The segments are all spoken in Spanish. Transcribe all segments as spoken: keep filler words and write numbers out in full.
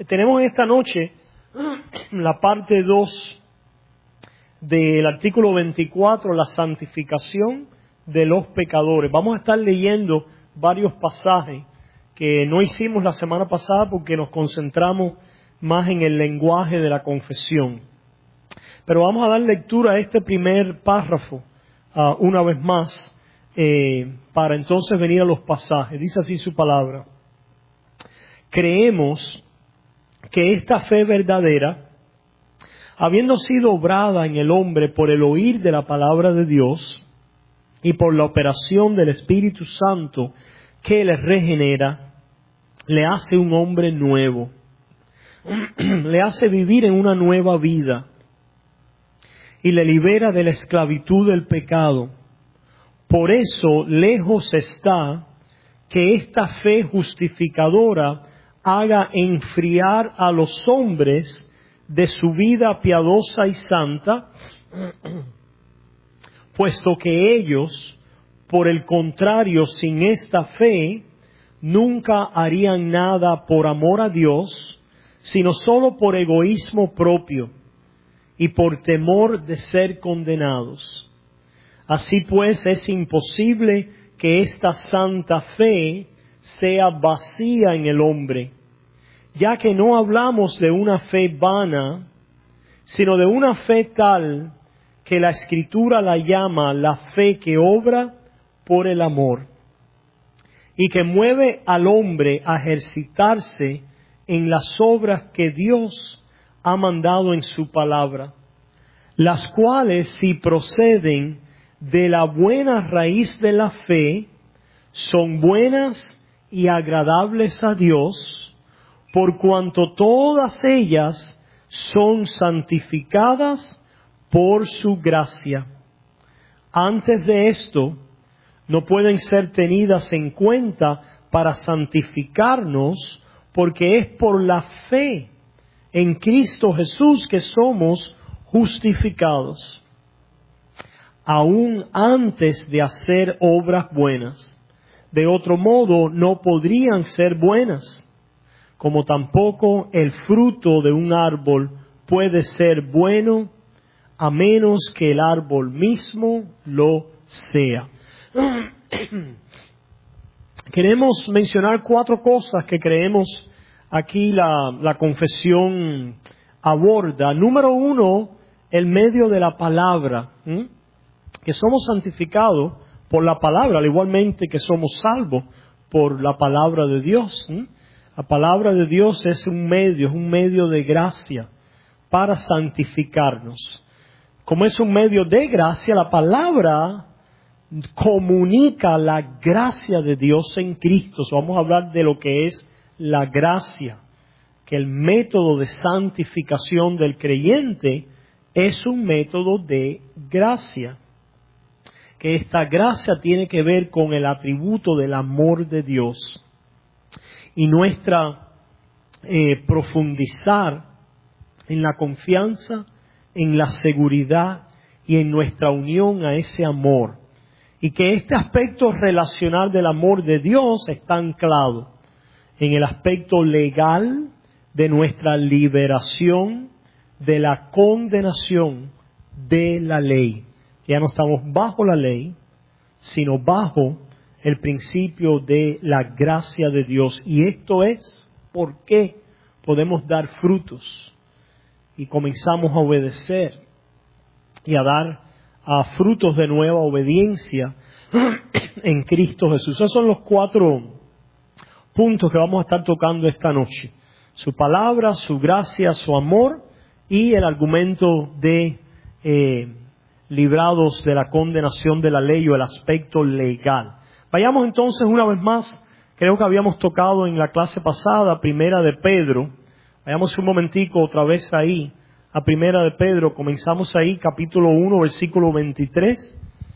Tenemos esta noche la parte dos del artículo veinticuatro, la santificación de los pecadores. Vamos a estar leyendo varios pasajes que no hicimos la semana pasada porque nos concentramos más en el lenguaje de la confesión. Pero vamos a dar lectura a este primer párrafo uh, una vez más eh, para entonces venir a los pasajes. Dice así su palabra. Creemos que esta fe verdadera, habiendo sido obrada en el hombre por el oír de la palabra de Dios y por la operación del Espíritu Santo que le regenera, le hace un hombre nuevo, le hace vivir en una nueva vida y le libera de la esclavitud del pecado. Por eso lejos está que esta fe justificadora haga enfriar a los hombres de su vida piadosa y santa, puesto que ellos, por el contrario, sin esta fe, nunca harían nada por amor a Dios, sino solo por egoísmo propio y por temor de ser condenados. Así pues, es imposible que esta santa fe sea vacía en el hombre, ya que no hablamos de una fe vana, sino de una fe tal que la Escritura la llama la fe que obra por el amor y que mueve al hombre a ejercitarse en las obras que Dios ha mandado en su palabra, las cuales, si proceden de la buena raíz de la fe, son buenas y agradables a Dios, por cuanto todas ellas son santificadas por su gracia. Antes de esto, no pueden ser tenidas en cuenta para santificarnos, porque es por la fe en Cristo Jesús que somos justificados, aún antes de hacer obras buenas. De otro modo, no podrían ser buenas, como tampoco el fruto de un árbol puede ser bueno a menos que el árbol mismo lo sea. Queremos mencionar cuatro cosas que creemos aquí la, la confesión aborda. Número uno, el medio de la palabra, ¿m? que somos santificados por la palabra, al igualmente que somos salvos por la palabra de Dios. ¿m? La palabra de Dios es un medio, es un medio de gracia para santificarnos. Como es un medio de gracia, la palabra comunica la gracia de Dios en Cristo. So, vamos a hablar de lo que es la gracia, que el método de santificación del creyente es un método de gracia. Que esta gracia tiene que ver con el atributo del amor de Dios y nuestra eh, profundizar en la confianza, en la seguridad y en nuestra unión a ese amor. Y que este aspecto relacional del amor de Dios está anclado en el aspecto legal de nuestra liberación de la condenación de la ley. Ya no estamos bajo la ley, sino bajo el principio de la gracia de Dios. Y esto es por qué podemos dar frutos y comenzamos a obedecer y a dar a frutos de nueva obediencia en Cristo Jesús. Esos son los cuatro puntos que vamos a estar tocando esta noche. Su palabra, su gracia, su amor y el argumento de eh, librados de la condenación de la ley o el aspecto legal. Vayamos entonces una vez más, creo que habíamos tocado en la clase pasada, Primera de Pedro. Vayamos un momentico otra vez ahí, a Primera de Pedro, comenzamos ahí, capítulo uno, versículo veintitrés.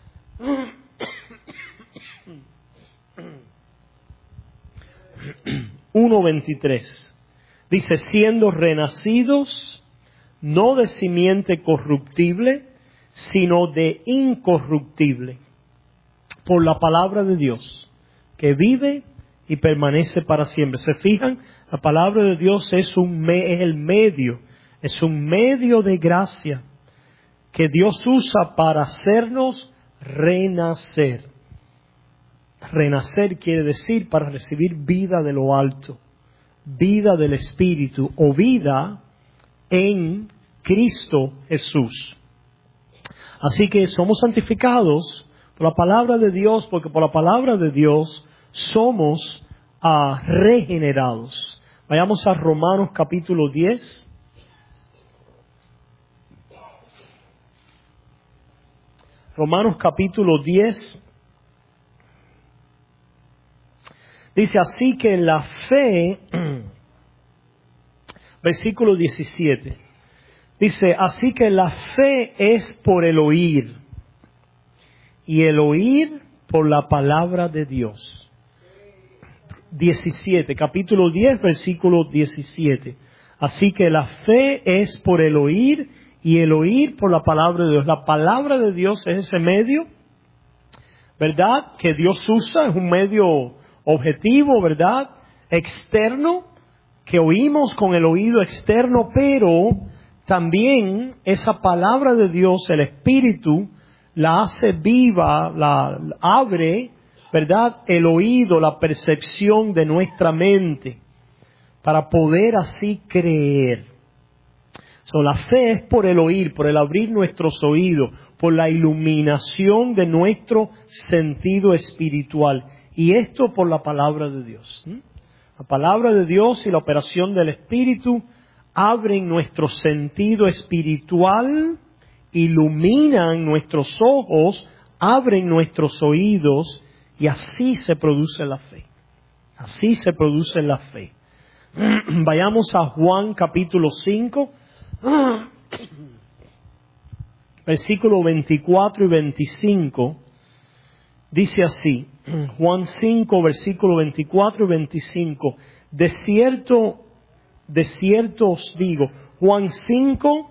uno veintitrés. Dice, siendo renacidos, no de simiente corruptible, sino de incorruptible, por la palabra de Dios, que vive y permanece para siempre. ¿Se fijan? La palabra de Dios es, un me, es el medio, es un medio de gracia que Dios usa para hacernos renacer. Renacer quiere decir para recibir vida de lo alto, vida del Espíritu o vida en Cristo Jesús. Así que somos santificados por la palabra de Dios, porque por la palabra de Dios somos uh, regenerados. Vayamos a Romanos capítulo diez. Romanos capítulo diez. Dice así que la fe, versículo diecisiete, dice así que la fe es por el oír y el oír por la palabra de Dios. diecisiete, capítulo diez, versículo diecisiete. Así que la fe es por el oír y el oír por la palabra de Dios. La palabra de Dios es ese medio, ¿verdad?, que Dios usa, es un medio objetivo, ¿verdad?, externo, que oímos con el oído externo, pero también esa palabra de Dios, el Espíritu, la hace viva, la, la abre, ¿verdad?, el oído, la percepción de nuestra mente, para poder así creer. So, la fe es por el oír, por el abrir nuestros oídos, por la iluminación de nuestro sentido espiritual. Y esto por la palabra de Dios. ¿Mm? La palabra de Dios y la operación del Espíritu abren nuestro sentido espiritual, iluminan nuestros ojos, abren nuestros oídos y así se produce la fe. Así se produce la fe. Vayamos a Juan capítulo cinco, versículo veinticuatro y veinticinco. Dice así, Juan cinco, versículo veinticuatro y veinticinco. De cierto, de cierto os digo, Juan cinco,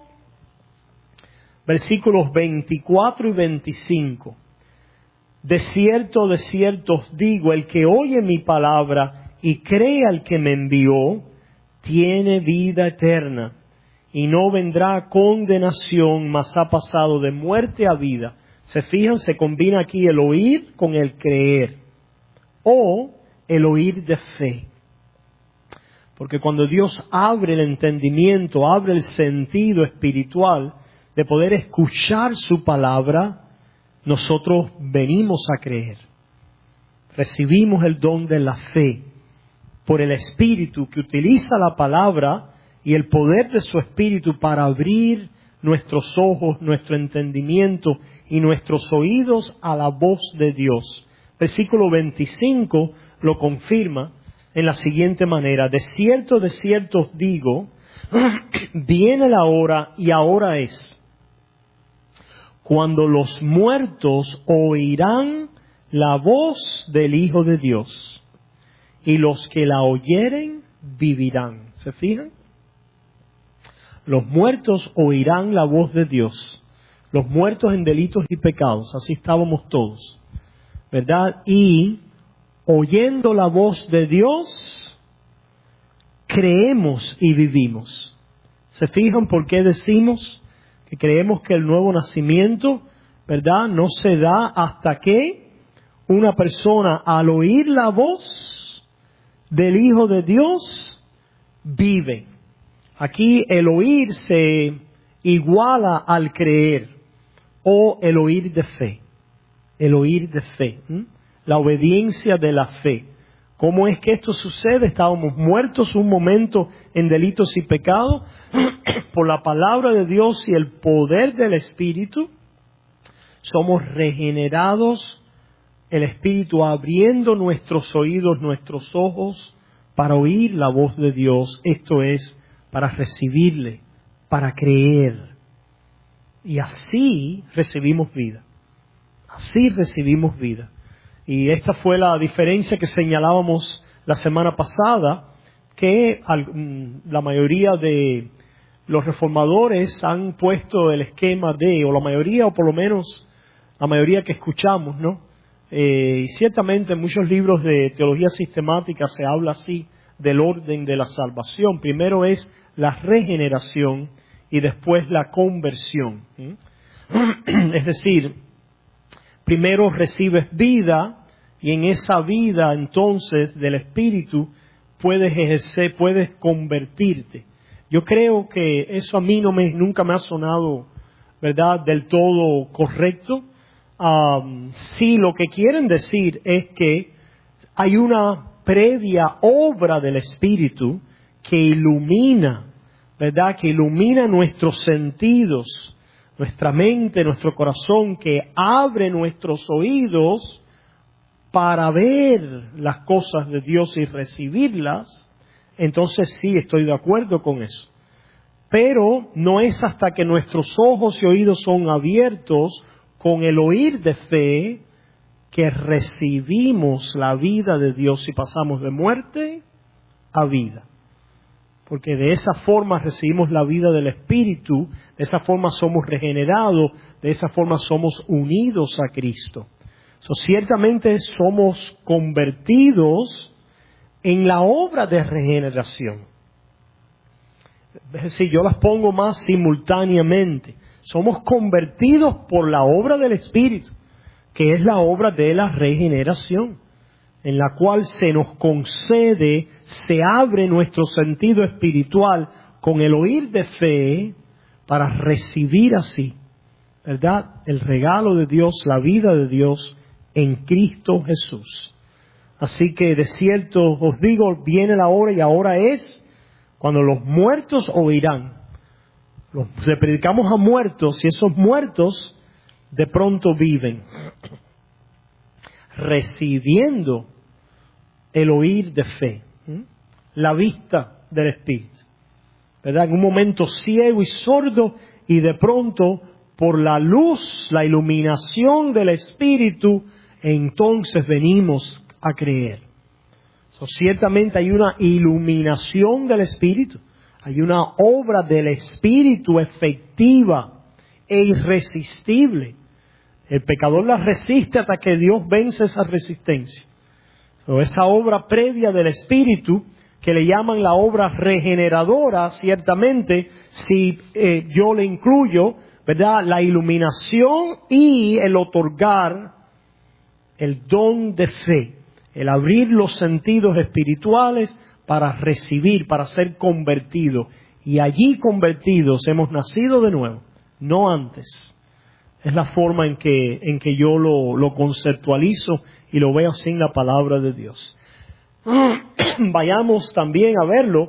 versículos veinticuatro y veinticinco. De cierto, de cierto os digo, el que oye mi palabra y cree al que me envió, tiene vida eterna, y no vendrá condenación, mas ha pasado de muerte a vida. Se fijan, se combina aquí el oír con el creer, o el oír de fe. Porque cuando Dios abre el entendimiento, abre el sentido espiritual de poder escuchar su palabra, nosotros venimos a creer. Recibimos el don de la fe por el Espíritu que utiliza la palabra y el poder de su Espíritu para abrir nuestros ojos, nuestro entendimiento y nuestros oídos a la voz de Dios. Versículo veinticinco lo confirma en la siguiente manera. De cierto, de cierto os digo, viene la hora y ahora es, cuando los muertos oirán la voz del Hijo de Dios, y los que la oyeren vivirán. ¿Se fijan? Los muertos oirán la voz de Dios. Los muertos en delitos y pecados, así estábamos todos, ¿verdad? Y oyendo la voz de Dios, creemos y vivimos. ¿Se fijan por qué decimos que creemos que el nuevo nacimiento, ¿verdad?, no se da hasta que una persona, al oír la voz del Hijo de Dios, vive? Aquí el oír se iguala al creer, o el oír de fe. El oír de fe. ¿m? La obediencia de la fe. ¿Cómo es que esto sucede? Estábamos muertos un momento en delitos y pecados. Por la palabra de Dios y el poder del Espíritu, somos regenerados. El Espíritu abriendo nuestros oídos, nuestros ojos, para oír la voz de Dios. Esto es, para recibirle, para creer. Y así recibimos vida. Así recibimos vida. Y esta fue la diferencia que señalábamos la semana pasada, que la mayoría de los reformadores han puesto el esquema de, o la mayoría, o por lo menos la mayoría que escuchamos, ¿no?, Eh, y ciertamente en muchos libros de teología sistemática se habla así del orden de la salvación. Primero es la regeneración y después la conversión. ¿Mm? Es decir, primero recibes vida y en esa vida entonces del Espíritu puedes ejercer, puedes convertirte. Yo creo que eso a mí no me, nunca me ha sonado, ¿verdad?, del todo correcto. Um, sí, lo que quieren decir es que hay una previa obra del Espíritu que ilumina, ¿verdad?, que ilumina nuestros sentidos, nuestra mente, nuestro corazón, que abre nuestros oídos para ver las cosas de Dios y recibirlas. Entonces sí, estoy de acuerdo con eso. Pero no es hasta que nuestros ojos y oídos son abiertos con el oír de fe que recibimos la vida de Dios y pasamos de muerte a vida. Porque de esa forma recibimos la vida del Espíritu, de esa forma somos regenerados, de esa forma somos unidos a Cristo. So, ciertamente somos convertidos en la obra de regeneración. Es decir, yo las pongo más simultáneamente. Somos convertidos por la obra del Espíritu, que es la obra de la regeneración, en la cual se nos concede, se abre nuestro sentido espiritual con el oír de fe para recibir así, ¿verdad?, el regalo de Dios, la vida de Dios en Cristo Jesús. Así que de cierto os digo, viene la hora y ahora es cuando los muertos oirán. Los, le predicamos a muertos y esos muertos de pronto viven, recibiendo el oír de fe, ¿sí?, la vista del Espíritu, ¿verdad? En un momento ciego y sordo y de pronto por la luz, la iluminación del Espíritu, entonces venimos a creer. So, ciertamente hay una iluminación del Espíritu, hay una obra del Espíritu efectiva e irresistible. El pecador la resiste hasta que Dios vence esa resistencia. So, esa obra previa del Espíritu, que le llaman la obra regeneradora, ciertamente, si eh, yo le incluyo, ¿verdad?, la iluminación y el otorgar el don de fe, el abrir los sentidos espirituales para recibir, para ser convertidos. Y allí convertidos hemos nacido de nuevo, no antes. Es la forma en que, en que yo lo, lo conceptualizo y lo veo sin la palabra de Dios. Vayamos también a verlo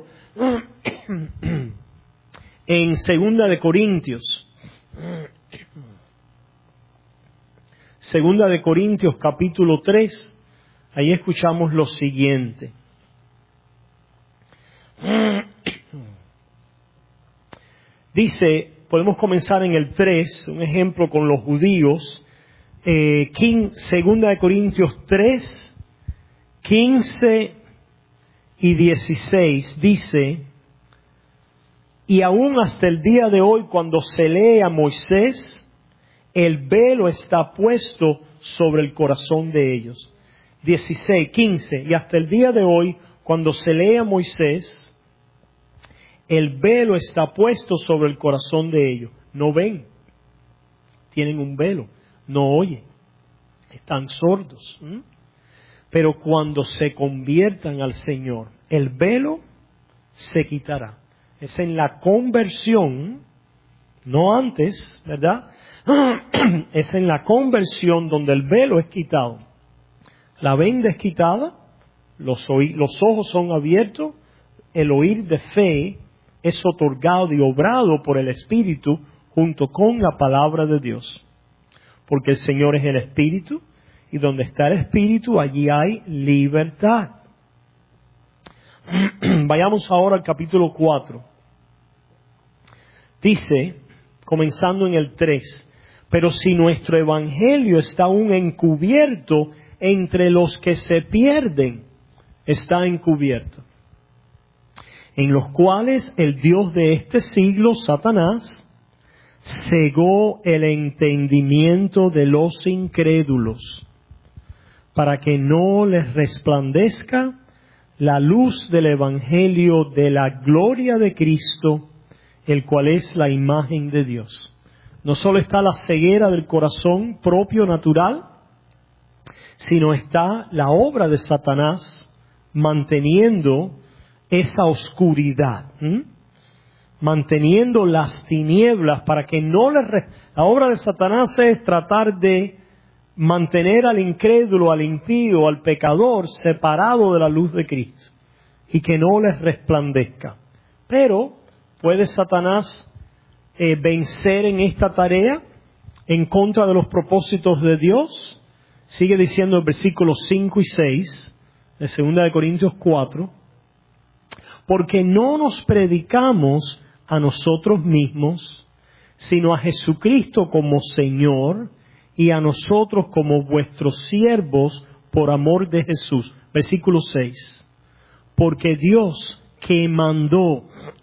en Segunda de Corintios. Segunda de Corintios capítulo tres. Ahí escuchamos lo siguiente. Dice, podemos comenzar en el tres, un ejemplo con los judíos. Eh, Segunda de Corintios tres, quince y dieciséis dice: y aún hasta el día de hoy, cuando se lee a Moisés, el velo está puesto sobre el corazón de ellos. dieciséis, quince, y hasta el día de hoy, cuando se lee a Moisés, el velo está puesto sobre el corazón de ellos. No ven, tienen un velo, no oyen, están sordos. ¿Mm? Pero cuando se conviertan al Señor, el velo se quitará. Es en la conversión, no antes, ¿verdad? Es en la conversión donde el velo es quitado. La venda es quitada, los, oí- los ojos son abiertos, el oír de fe es otorgado y obrado por el Espíritu junto con la palabra de Dios. Porque el Señor es el Espíritu, y donde está el Espíritu, allí hay libertad. Vayamos ahora al capítulo cuatro. Dice, comenzando en el tres, pero si nuestro evangelio está aún encubierto entre los que se pierden, está encubierto, en los cuales el Dios de este siglo, Satanás, cegó el entendimiento de los incrédulos, para que no les resplandezca la luz del Evangelio de la gloria de Cristo, el cual es la imagen de Dios. No solo está la ceguera del corazón propio, natural, sino está la obra de Satanás manteniendo esa oscuridad, ¿m? manteniendo las tinieblas para que no les... Re... La obra de Satanás es tratar de mantener al incrédulo, al impío, al pecador separado de la luz de Cristo y que no les resplandezca. Pero ¿puede Satanás eh, vencer en esta tarea en contra de los propósitos de Dios? Sigue diciendo el versículo cinco y seis de segunda de Corintios cuatro, porque no nos predicamos a nosotros mismos, sino a Jesucristo como Señor y a nosotros como vuestros siervos por amor de Jesús. Versículo seis. Porque Dios, que mandó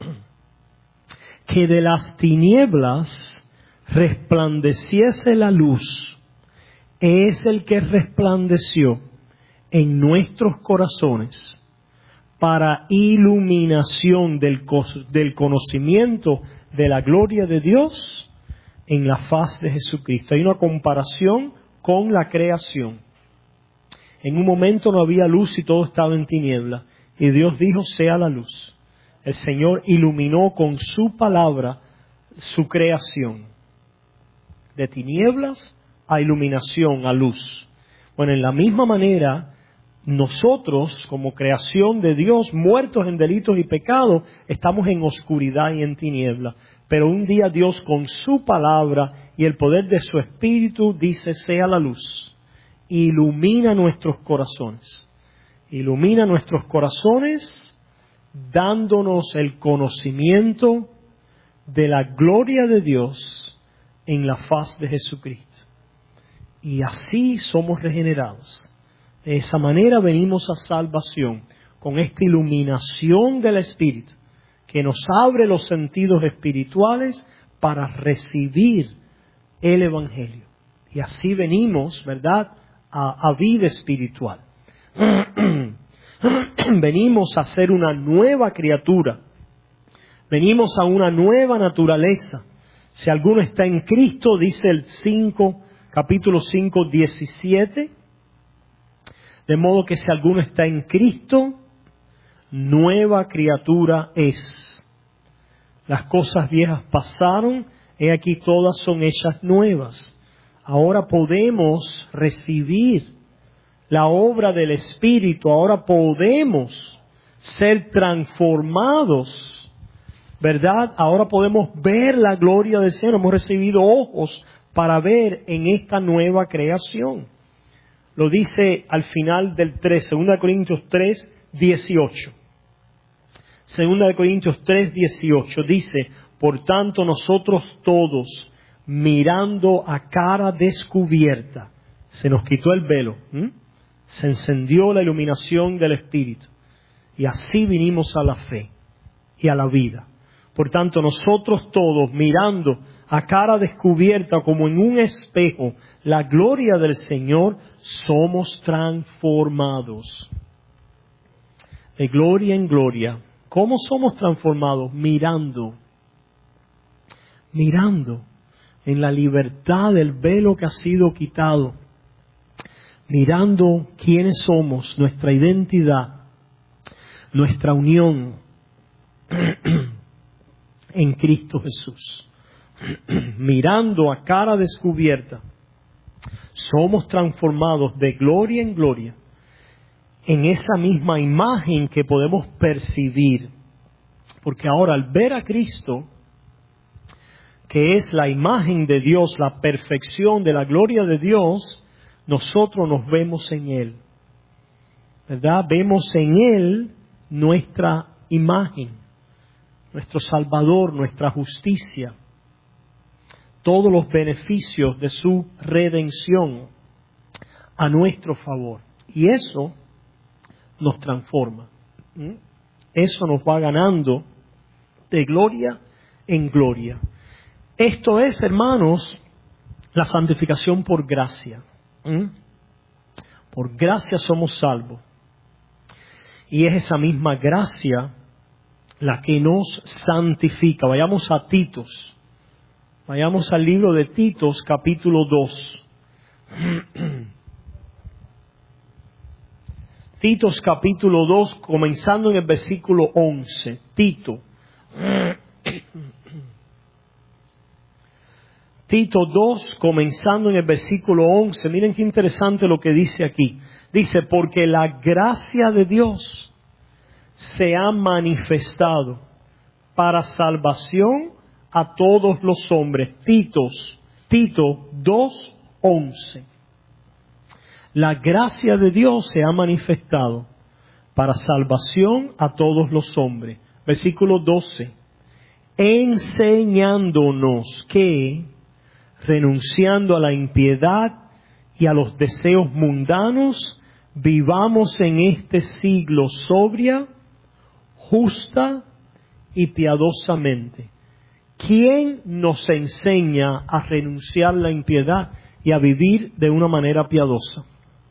que de las tinieblas resplandeciese la luz, es el que resplandeció en nuestros corazones para iluminación del, del conocimiento de la gloria de Dios en la faz de Jesucristo. Hay una comparación con la creación. En un momento no había luz y todo estaba en tiniebla. Y Dios dijo, sea la luz. El Señor iluminó con su palabra su creación. De tinieblas a iluminación, a luz. Bueno, en la misma manera, nosotros, como creación de Dios, muertos en delitos y pecados, estamos en oscuridad y en tiniebla. Pero un día Dios, con su palabra y el poder de su Espíritu, dice, sea la luz. Ilumina nuestros corazones. Ilumina nuestros corazones, dándonos el conocimiento de la gloria de Dios en la faz de Jesucristo. Y así somos regenerados. De esa manera venimos a salvación, con esta iluminación del Espíritu, que nos abre los sentidos espirituales para recibir el Evangelio. Y así venimos, ¿verdad?, a, a vida espiritual. Venimos a ser una nueva criatura. Venimos a una nueva naturaleza. Si alguno está en Cristo, dice el cinco, capítulo cinco, diecisiete, de modo que si alguno está en Cristo, nueva criatura es. Las cosas viejas pasaron, he aquí todas son hechas nuevas. Ahora podemos recibir la obra del Espíritu, ahora podemos ser transformados, ¿verdad? Ahora podemos ver la gloria del Señor, hemos recibido ojos para ver en esta nueva creación. Lo dice al final del tres, segunda de Corintios tres, dieciocho. segunda de Corintios tres, dieciocho dice, por tanto nosotros todos, mirando a cara descubierta, se nos quitó el velo, ¿m? Se encendió la iluminación del Espíritu y así vinimos a la fe y a la vida. Por tanto, nosotros todos, mirando a cara descubierta como en un espejo la gloria del Señor, somos transformados de gloria en gloria. ¿Cómo somos transformados? Mirando, mirando en la libertad del velo que ha sido quitado. Mirando quiénes somos, nuestra identidad, nuestra unión en Cristo Jesús. Mirando a cara descubierta, somos transformados de gloria en gloria en esa misma imagen que podemos percibir. Porque ahora al ver a Cristo, que es la imagen de Dios, la perfección de la gloria de Dios, nosotros nos vemos en Él, ¿verdad? Vemos en Él nuestra imagen, nuestro Salvador, nuestra justicia, todos los beneficios de su redención a nuestro favor. Y eso nos transforma. ¿Mm? Eso nos va ganando de gloria en gloria. Esto es, hermanos, la santificación por gracia. ¿Mm? Por gracia somos salvos. Y es esa misma gracia la que nos santifica. Vayamos a Titos. Vayamos al libro de Titos, capítulo dos. Titos, capítulo dos, comenzando en el versículo once. Tito. Tito dos, comenzando en el versículo once. Miren qué interesante lo que dice aquí. Dice, porque la gracia de Dios se ha manifestado para salvación a todos los hombres. Titos, Tito dos, once. La gracia de Dios se ha manifestado para salvación a todos los hombres. Versículo doce. Enseñándonos que, renunciando a la impiedad y a los deseos mundanos, vivamos en este siglo sobria, justa y piadosamente. ¿Quién nos enseña a renunciar a la impiedad y a vivir de una manera piadosa?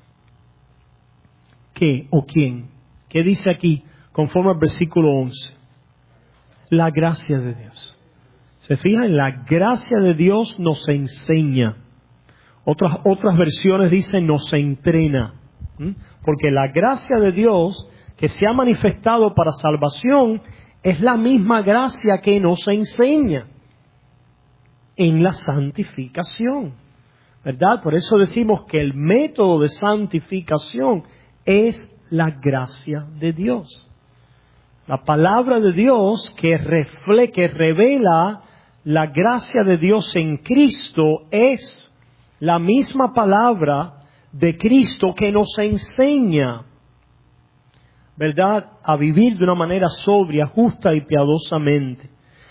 ¿Qué o quién? ¿Qué dice aquí conforme al versículo once? La gracia de Dios. ¿Se fijan? La gracia de Dios nos enseña. Otras, otras versiones dicen nos entrena. ¿Mm? Porque la gracia de Dios que se ha manifestado para salvación es la misma gracia que nos enseña en la santificación. ¿Verdad? Por eso decimos que el método de santificación es la gracia de Dios. La palabra de Dios que refleja, que revela la gracia de Dios en Cristo es la misma palabra de Cristo que nos enseña, ¿verdad?, a vivir de una manera sobria, justa y piadosamente.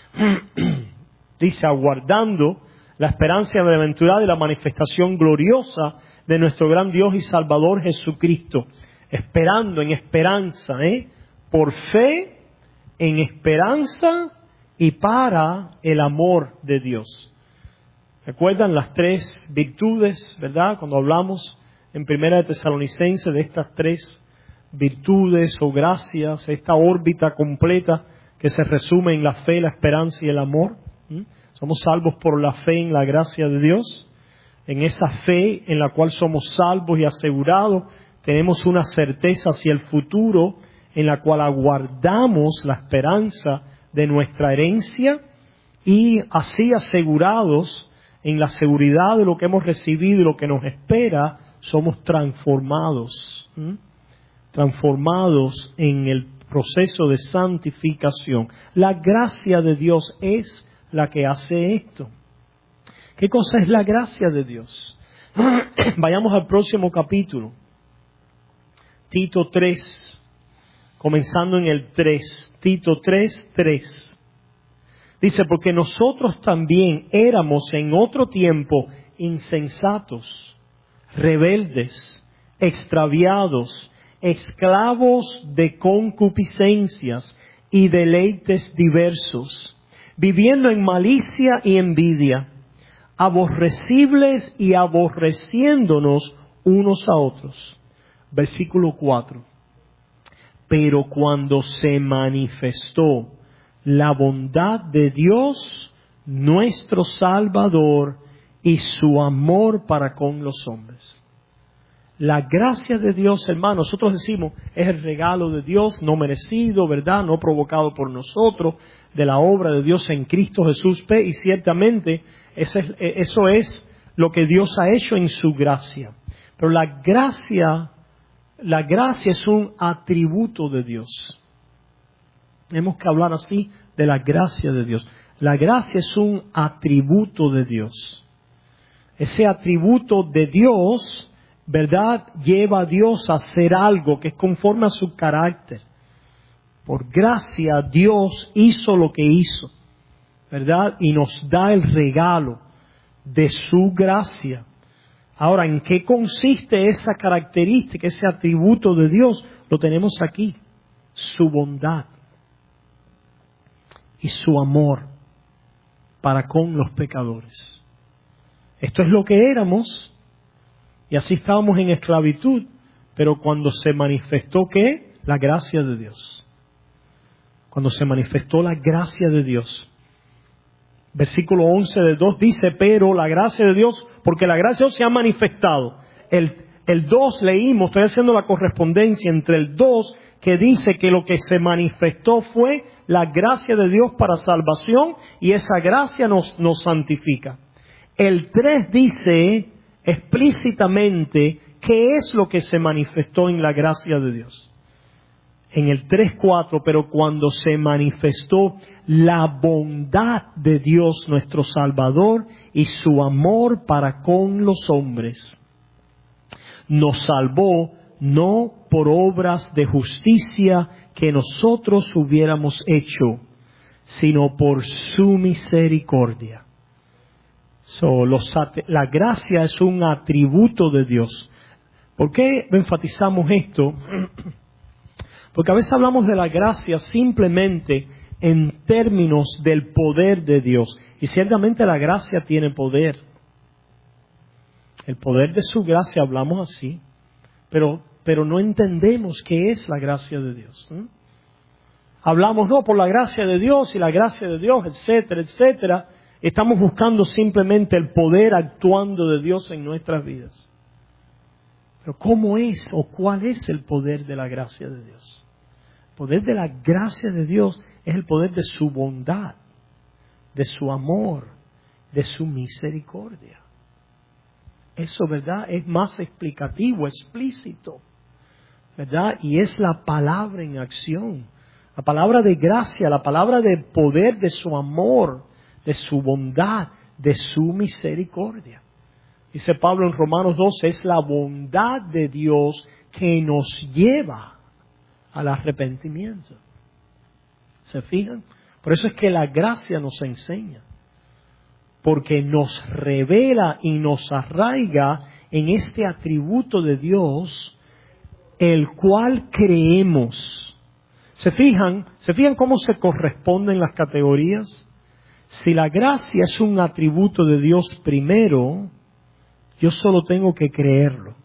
Dice, aguardando la esperanza bienaventurada y la manifestación gloriosa de nuestro gran Dios y Salvador Jesucristo. Esperando en esperanza, ¿eh? Por fe, en esperanza y para el amor de Dios. ¿Recuerdan las tres virtudes, verdad? Cuando hablamos en Primera de Tesalonicenses de estas tres virtudes o gracias, esta órbita completa que se resume en la fe, la esperanza y el amor. ¿Mm? Somos salvos por la fe en la gracia de Dios. En esa fe en la cual somos salvos y asegurados, tenemos una certeza hacia el futuro en la cual aguardamos la esperanza de nuestra herencia y así asegurados en la seguridad de lo que hemos recibido y lo que nos espera, somos transformados, ¿Mm? transformados en el proceso de santificación. La gracia de Dios es la que hace esto. ¿Qué cosa es la gracia de Dios? Vayamos al próximo capítulo. Tito tres, comenzando en el tres. Tito tres, tres. Dice, porque nosotros también éramos en otro tiempo insensatos, rebeldes, extraviados, esclavos de concupiscencias y deleites diversos, viviendo en malicia y envidia, aborrecibles y aborreciéndonos unos a otros. Versículo cuatro. Pero cuando se manifestó la bondad de Dios, nuestro Salvador, y su amor para con los hombres. La gracia de Dios, hermano, nosotros decimos, es el regalo de Dios, no merecido, ¿verdad? No provocado por nosotros, de la obra de Dios en Cristo Jesús. Y ciertamente, eso es, eso es lo que Dios ha hecho en su gracia. Pero la gracia, la gracia es un atributo de Dios. Tenemos que hablar así de la gracia de Dios. La gracia es un atributo de Dios. Ese atributo de Dios, ¿verdad?, lleva a Dios a hacer algo que es conforme a su carácter. Por gracia Dios hizo lo que hizo, ¿verdad? Y nos da el regalo de su gracia. Ahora, ¿en qué consiste esa característica, ese atributo de Dios? Lo tenemos aquí. Su bondad y su amor para con los pecadores. Esto es lo que éramos, y así estábamos en esclavitud, pero cuando se manifestó, ¿qué? La gracia de Dios. Cuando se manifestó la gracia de Dios. Versículo once de dos dice, pero la gracia de Dios, porque la gracia de Dios se ha manifestado. El, el dos leímos, estoy haciendo la correspondencia entre el dos que dice que lo que se manifestó fue la gracia de Dios para salvación y esa gracia nos, nos santifica. El tres dice explícitamente qué es lo que se manifestó en la gracia de Dios. En el tres cuatro, pero cuando se manifestó la bondad de Dios nuestro Salvador y su amor para con los hombres, nos salvó no por obras de justicia que nosotros hubiéramos hecho, sino por su misericordia. So, los, la gracia es un atributo de Dios. ¿Por qué enfatizamos esto? Porque a veces hablamos de la gracia simplemente en términos del poder de Dios. Y ciertamente la gracia tiene poder. El poder de su gracia hablamos así. Pero, pero no entendemos qué es la gracia de Dios. ¿eh? Hablamos, no, por la gracia de Dios y la gracia de Dios, etcétera, etcétera. Estamos buscando simplemente el poder actuando de Dios en nuestras vidas. Pero ¿cómo es o cuál es el poder de la gracia de Dios? El poder de la gracia de Dios es el poder de su bondad, de su amor, de su misericordia. Eso, ¿verdad? Es más explicativo, explícito, ¿verdad? Y es la palabra en acción. La palabra de gracia, la palabra de poder de su amor, de su bondad, de su misericordia. Dice Pablo en Romanos doce, es la bondad de Dios que nos lleva al arrepentimiento. ¿Se fijan? Por eso es que la gracia nos enseña. Porque nos revela y nos arraiga en este atributo de Dios, el cual creemos. ¿Se fijan? ¿Se fijan cómo se corresponden las categorías? Si la gracia es un atributo de Dios primero, yo solo tengo que creerlo.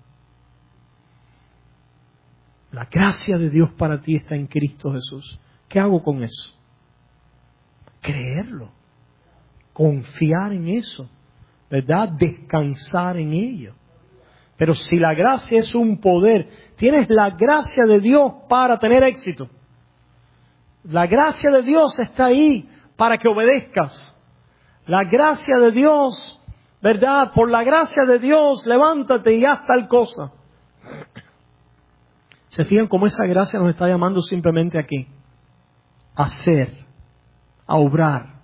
La gracia de Dios para ti está en Cristo Jesús. ¿Qué hago con eso? Creerlo. Confiar en eso. ¿Verdad? Descansar en ello. Pero si la gracia es un poder, tienes la gracia de Dios para tener éxito. La gracia de Dios está ahí para que obedezcas. La gracia de Dios, ¿verdad? Por la gracia de Dios, levántate y haz tal cosa. ¿Se fijan cómo esa gracia nos está llamando simplemente aquí? A hacer, a obrar,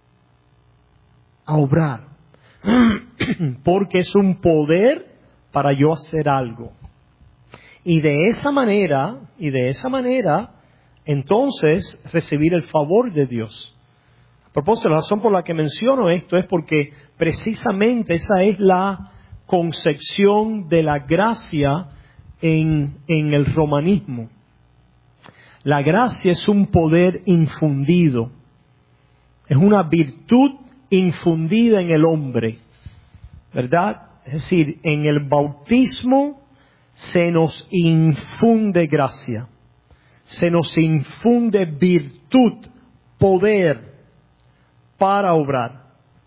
a obrar. Porque es un poder para yo hacer algo. Y de esa manera, y de esa manera, entonces recibir el favor de Dios. A propósito, la razón por la que menciono esto es porque precisamente esa es la concepción de la gracia en, en el romanismo. La gracia es un poder infundido, es una virtud infundida en el hombre, ¿verdad? Es decir, en el bautismo se nos infunde gracia, se nos infunde virtud, poder para obrar.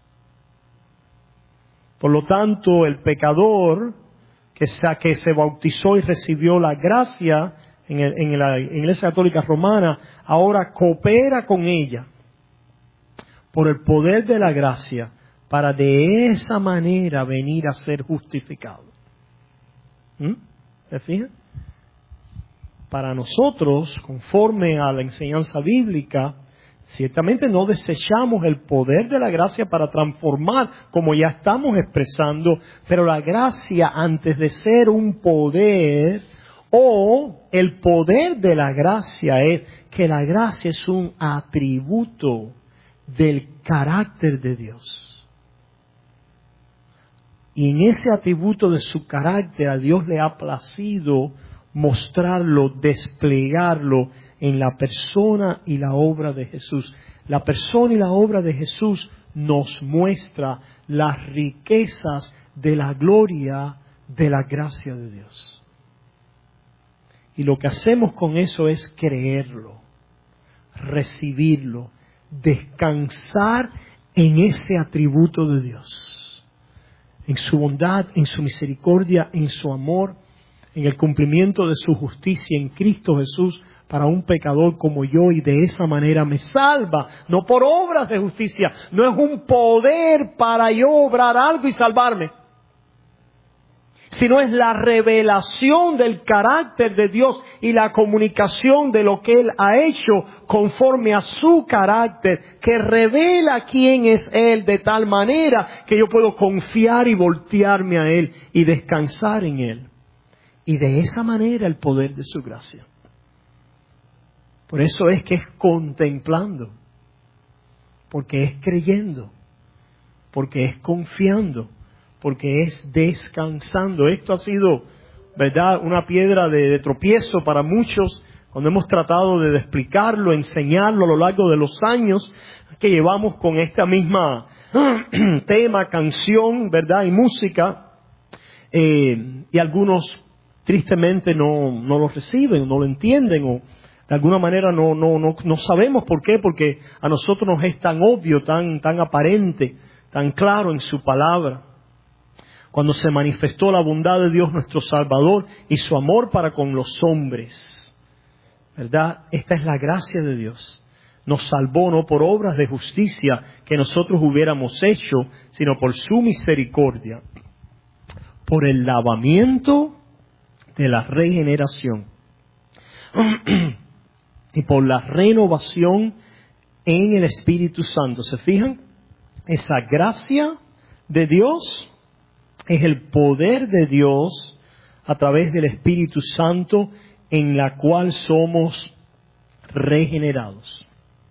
Por lo tanto, el pecador que se, que se bautizó y recibió la gracia en, el, en la Iglesia Católica Romana, ahora coopera con ella por el poder de la gracia para de esa manera venir a ser justificado. ¿Mm? ¿Se fijan? Para nosotros, conforme a la enseñanza bíblica, ciertamente no desechamos el poder de la gracia para transformar, como ya estamos expresando, pero la gracia, antes de ser un poder, o el poder de la gracia es que la gracia es un atributo del carácter de Dios. Y en ese atributo de su carácter a Dios le ha placido mostrarlo, desplegarlo en la persona y la obra de Jesús. La persona y la obra de Jesús nos muestra las riquezas de la gloria de la gracia de Dios. Y lo que hacemos con eso es creerlo, recibirlo, descansar en ese atributo de Dios, en su bondad, en su misericordia, en su amor, en el cumplimiento de su justicia en Cristo Jesús para un pecador como yo, y de esa manera me salva, no por obras de justicia, no es un poder para yo obrar algo y salvarme, sino es la revelación del carácter de Dios y la comunicación de lo que Él ha hecho conforme a su carácter, que revela quién es Él de tal manera que yo puedo confiar y voltearme a Él y descansar en Él. Y de esa manera el poder de su gracia. Por eso es que es contemplando, porque es creyendo, porque es confiando, porque es descansando. Esto ha sido, ¿verdad?, una piedra de, de tropiezo para muchos cuando hemos tratado de explicarlo, enseñarlo a lo largo de los años que llevamos con esta misma tema, canción, ¿verdad?, y música. Eh, y algunos tristemente no, no lo reciben, no lo entienden, o de alguna manera no, no, no, no sabemos por qué, porque a nosotros nos es tan obvio, tan, tan aparente, tan claro en su palabra. Cuando se manifestó la bondad de Dios nuestro Salvador y su amor para con los hombres, ¿verdad? Esta es la gracia de Dios. Nos salvó no por obras de justicia que nosotros hubiéramos hecho, sino por su misericordia, por el lavamiento de la regeneración y por la renovación en el Espíritu Santo. ¿Se fijan? Esa gracia de Dios es el poder de Dios a través del Espíritu Santo, en la cual somos regenerados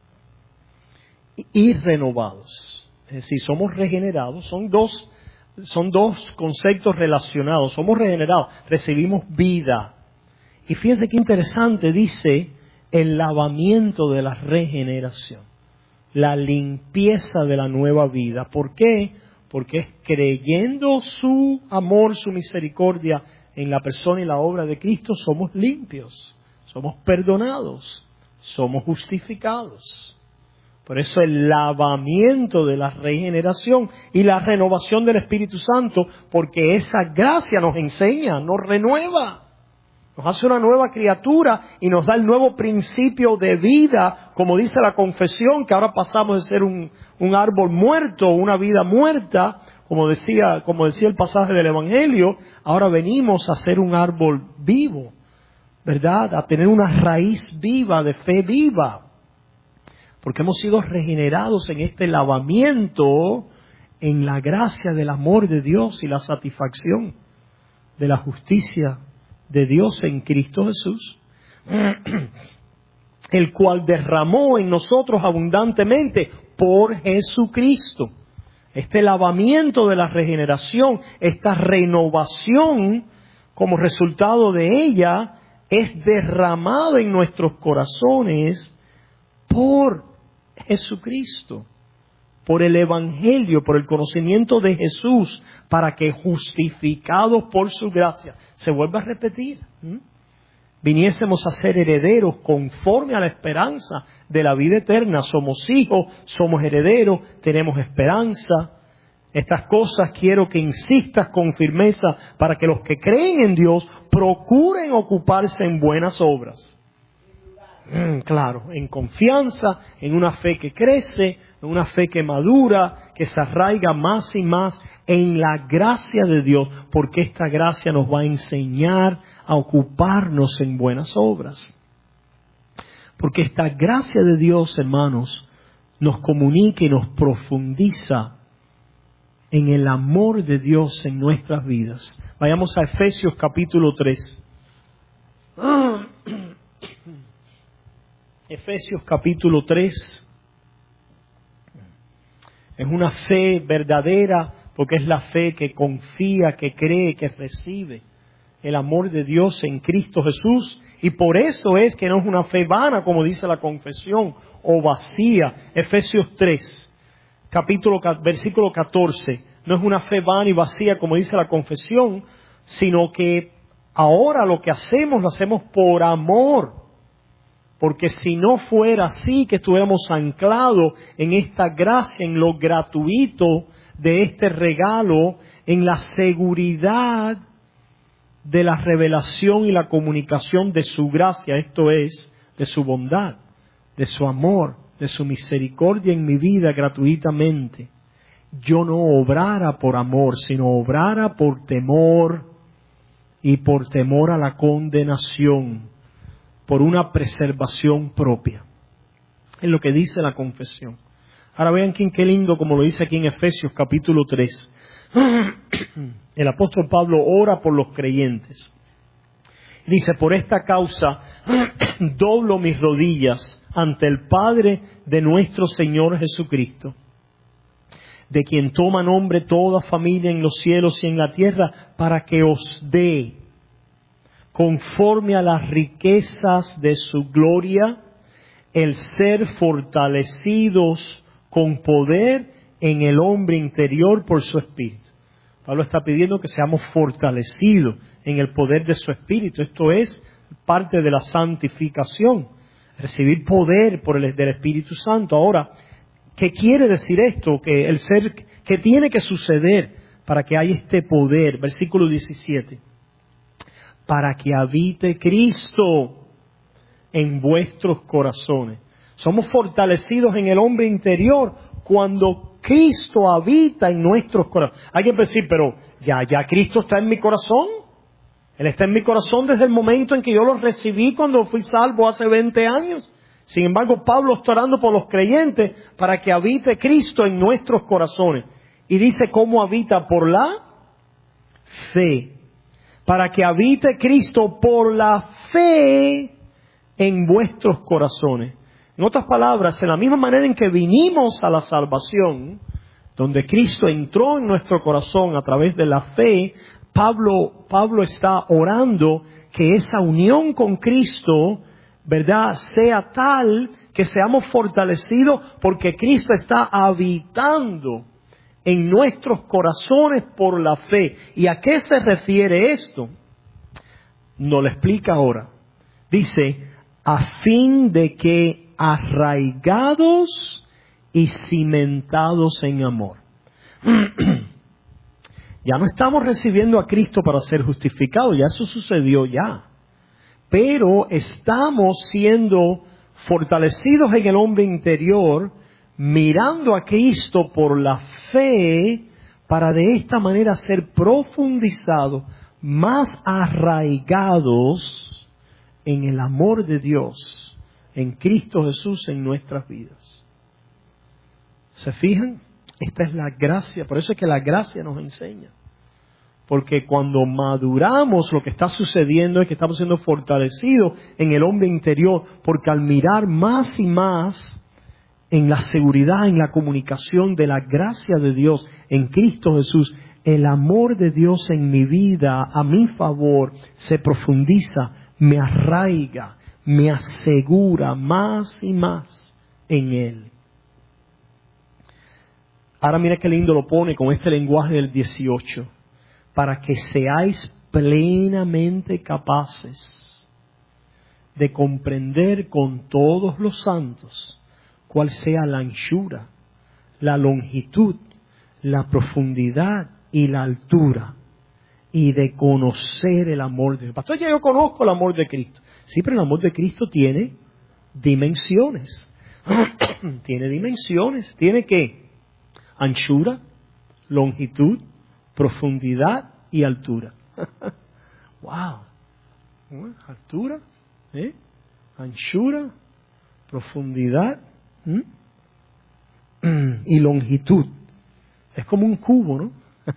y renovados. Es decir, somos regenerados. Son dos, son dos conceptos relacionados. Somos regenerados, recibimos vida. Y fíjense qué interesante, dice el lavamiento de la regeneración, la limpieza de la nueva vida. ¿Por qué? Porque es creyendo su amor, su misericordia en la persona y la obra de Cristo, somos limpios, somos perdonados, somos justificados. Por eso el lavamiento de la regeneración y la renovación del Espíritu Santo, porque esa gracia nos enseña, nos renueva, nos hace una nueva criatura y nos da el nuevo principio de vida, como dice la confesión, que ahora pasamos de ser un, un árbol muerto, una vida muerta, como decía, como decía el pasaje del Evangelio, ahora venimos a ser un árbol vivo, ¿verdad? A tener una raíz viva, de fe viva, porque hemos sido regenerados en este lavamiento, en la gracia del amor de Dios y la satisfacción de la justicia de Dios en Cristo Jesús, el cual derramó en nosotros abundantemente por Jesucristo. Este lavamiento de la regeneración, esta renovación como resultado de ella, es derramada en nuestros corazones por Jesucristo, por el Evangelio, por el conocimiento de Jesús, para que justificados por su gracia, se vuelva a repetir, ¿Mm? viniésemos a ser herederos conforme a la esperanza de la vida eterna. Somos hijos, somos herederos, tenemos esperanza. Estas cosas quiero que insistas con firmeza para que los que creen en Dios procuren ocuparse en buenas obras. Mm, claro, en confianza, en una fe que crece, en una fe que madura, que se arraiga más y más en la gracia de Dios, porque esta gracia nos va a enseñar a ocuparnos en buenas obras. Porque esta gracia de Dios, hermanos, nos comunica y nos profundiza en el amor de Dios en nuestras vidas. Vayamos a Efesios capítulo tres. Efesios capítulo tres. Es una fe verdadera, porque es la fe que confía, que cree, que recibe el amor de Dios en Cristo Jesús. Y por eso es que no es una fe vana, como dice la confesión, o vacía. Efesios tres, capítulo, versículo catorce. No es una fe vana y vacía, como dice la confesión, sino que Ahora lo que hacemos, lo hacemos por amor. Porque si no fuera así, que estuviéramos anclados en esta gracia, en lo gratuito de este regalo, en la seguridad de la revelación y la comunicación de su gracia, esto es, de su bondad, de su amor, de su misericordia en mi vida gratuitamente, yo no obrara por amor, sino obrara por temor y por temor a la condenación, por una preservación propia. Es lo que dice la confesión. Ahora vean qué lindo como lo dice aquí en Efesios capítulo tres. El apóstol Pablo ora por los creyentes. Dice, por esta causa doblo mis rodillas ante el Padre de nuestro Señor Jesucristo, de quien toma nombre toda familia en los cielos y en la tierra, para que os dé, conforme a las riquezas de su gloria, el ser fortalecidos con poder en el hombre interior por su Espíritu. Pablo está pidiendo que seamos fortalecidos en el poder de su Espíritu. Esto es parte de la santificación, recibir poder por el del Espíritu Santo. Ahora, ¿qué quiere decir esto? Que el ser, ¿qué tiene que suceder para que haya este poder? Versículo diecisiete. Para que habite Cristo en vuestros corazones. Somos fortalecidos en el hombre interior cuando Cristo habita en nuestros corazones. Alguien puede decir, pero ya, ya Cristo está en mi corazón. Él está en mi corazón desde el momento en que yo lo recibí cuando fui salvo hace veinte años. Sin embargo, Pablo está orando por los creyentes para que habite Cristo en nuestros corazones. Y dice cómo habita: por la fe. Para que habite Cristo por la fe en vuestros corazones. En otras palabras, en la misma manera en que vinimos a la salvación, donde Cristo entró en nuestro corazón a través de la fe, Pablo, Pablo está orando que esa unión con Cristo, ¿verdad?, sea tal que seamos fortalecidos porque Cristo está habitando en nuestros corazones por la fe. ¿Y a qué se refiere esto? Nos lo explica ahora. Dice, a fin de que arraigados y cimentados en amor. Ya no estamos recibiendo a Cristo para ser justificados, ya eso sucedió ya. Pero estamos siendo fortalecidos en el hombre interior, mirando a Cristo por la fe, para de esta manera ser profundizados, más arraigados en el amor de Dios, en Cristo Jesús en nuestras vidas. ¿Se fijan? Esta es la gracia, por eso es que la gracia nos enseña. Porque cuando maduramos, lo que está sucediendo es que estamos siendo fortalecidos en el hombre interior, porque al mirar más y más en la seguridad, en la comunicación de la gracia de Dios en Cristo Jesús, el amor de Dios en mi vida, a mi favor, se profundiza, me arraiga, me asegura más y más en Él. Ahora mira qué lindo lo pone con este lenguaje del dieciocho. Para que seáis plenamente capaces de comprender con todos los santos cuál sea la anchura, la longitud, la profundidad y la altura, y de conocer el amor de Dios. Pastor, ya yo conozco el amor de Cristo. Sí, pero el amor de Cristo tiene dimensiones. Tiene dimensiones. Tiene ¿qué? Anchura, longitud, profundidad y altura. Wow. Altura, ¿eh? Anchura, profundidad, ¿eh? y longitud. Es como un cubo, ¿no?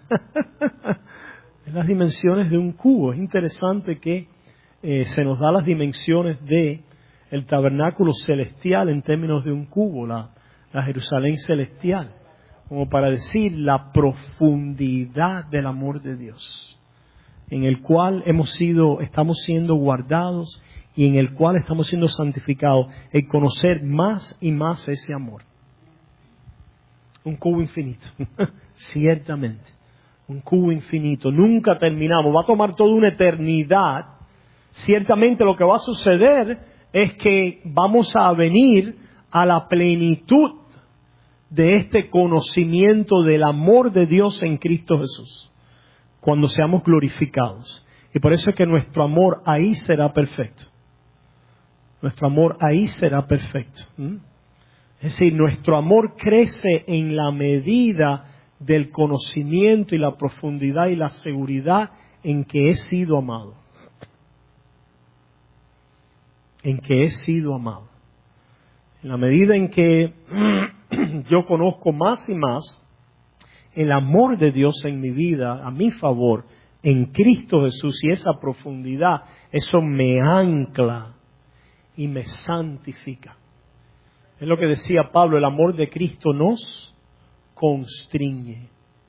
Es las dimensiones de un cubo. Es interesante que eh, se nos da las dimensiones de el tabernáculo celestial en términos de un cubo, la, la Jerusalén celestial, como para decir la profundidad del amor de Dios, en el cual hemos sido, estamos siendo guardados y en el cual estamos siendo santificados, el conocer más y más ese amor. Un cubo infinito, ciertamente. Un cubo infinito. Nunca terminamos. Va a tomar toda una eternidad. Ciertamente lo que va a suceder es que vamos a venir a la plenitud de este conocimiento del amor de Dios en Cristo Jesús, cuando seamos glorificados. Y por eso es que nuestro amor ahí será perfecto. Nuestro amor ahí será perfecto. ¿Mm? Es decir, nuestro amor crece en la medida del conocimiento y la profundidad y la seguridad en que he sido amado. En que he sido amado. En la medida en que yo conozco más y más el amor de Dios en mi vida, a mi favor, en Cristo Jesús, y esa profundidad, eso me ancla y me santifica. Es lo que decía Pablo, el amor de Cristo nos constriñe.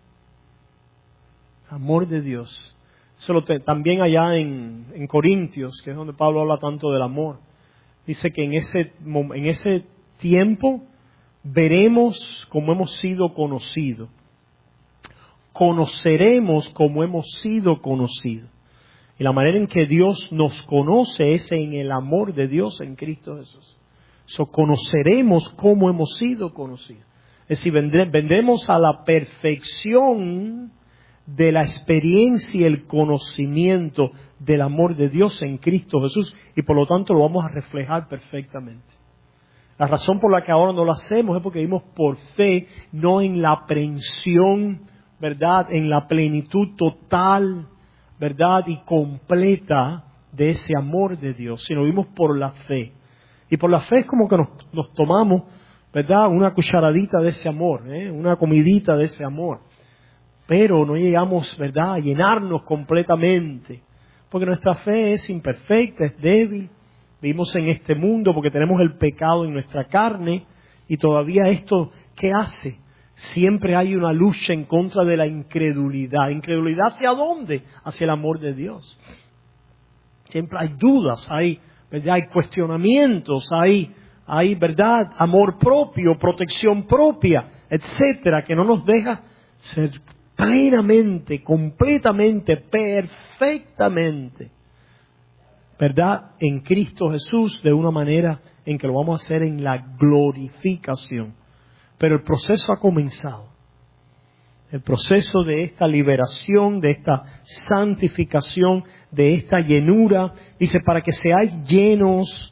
Amor de Dios. Eso lo te, también allá en, en Corintios, que es donde Pablo habla tanto del amor. Dice que en ese, en ese tiempo veremos como hemos sido conocidos. Conoceremos como hemos sido conocidos. Y la manera en que Dios nos conoce es en el amor de Dios en Cristo Jesús. So, conoceremos cómo hemos sido conocidos. Es decir, vendré, vendremos a la perfección de la experiencia y el conocimiento del amor de Dios en Cristo Jesús, y por lo tanto lo vamos a reflejar perfectamente. La razón por la que ahora no lo hacemos es porque vivimos por fe, no en la aprehensión, ¿verdad? En la plenitud total, ¿verdad? Y completa de ese amor de Dios, sino vivimos por la fe. Y por la fe es como que nos, nos tomamos, ¿verdad? Una cucharadita de ese amor, ¿eh? Una comidita de ese amor. Pero no llegamos, ¿verdad?, a llenarnos completamente. Porque nuestra fe es imperfecta, es débil. Vivimos en este mundo porque tenemos el pecado en nuestra carne. Y todavía esto, ¿qué hace? Siempre hay una lucha en contra de la incredulidad. ¿Incredulidad hacia dónde? Hacia el amor de Dios. Siempre hay dudas, hay, ¿verdad?, hay cuestionamientos, hay, hay, ¿verdad?, amor propio, protección propia, etcétera, que no nos deja ser plenamente, completamente, perfectamente, ¿verdad?, en Cristo Jesús, de una manera en que lo vamos a hacer en la glorificación. Pero el proceso ha comenzado. El proceso de esta liberación, de esta santificación, de esta llenura, dice, para que seáis llenos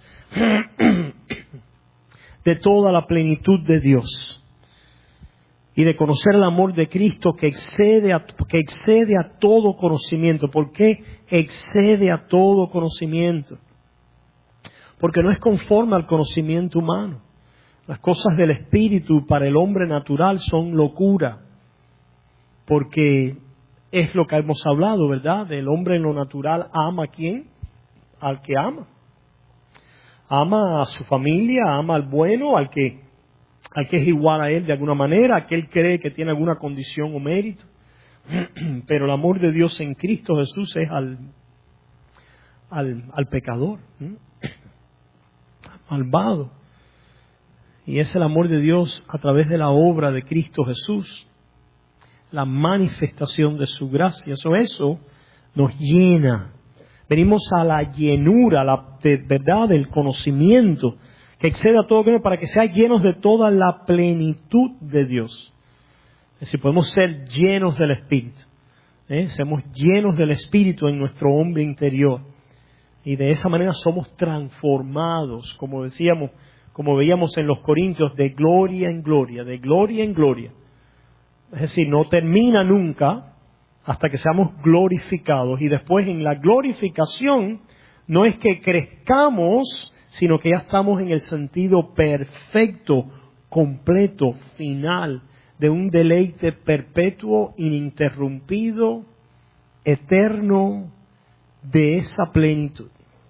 de toda la plenitud de Dios. Y de conocer el amor de Cristo que excede a, que excede a todo conocimiento. ¿Por qué excede a todo conocimiento? Porque no es conforme al conocimiento humano. Las cosas del Espíritu para el hombre natural son locura. Porque es lo que hemos hablado, ¿verdad? El hombre en lo natural ama a ¿quién? Al que ama. Ama a su familia, ama al bueno, al que... al que es igual a él de alguna manera, a que él cree que tiene alguna condición o mérito. Pero el amor de Dios en Cristo Jesús es al, al, al pecador, ¿eh? Malvado. Y es el amor de Dios a través de la obra de Cristo Jesús, la manifestación de su gracia. Eso, eso nos llena. Venimos a la llenura, la de, verdad, del conocimiento que excede a todo, para que sean llenos de toda la plenitud de Dios. Es decir, podemos ser llenos del Espíritu. ¿eh? Seamos llenos del Espíritu en nuestro hombre interior. Y de esa manera somos transformados, como decíamos, como veíamos en los Corintios, de gloria en gloria, de gloria en gloria. Es decir, no termina nunca hasta que seamos glorificados. Y después en la glorificación no es que crezcamos, sino que ya estamos en el sentido perfecto, completo, final, de un deleite perpetuo, ininterrumpido, eterno, de esa plenitud,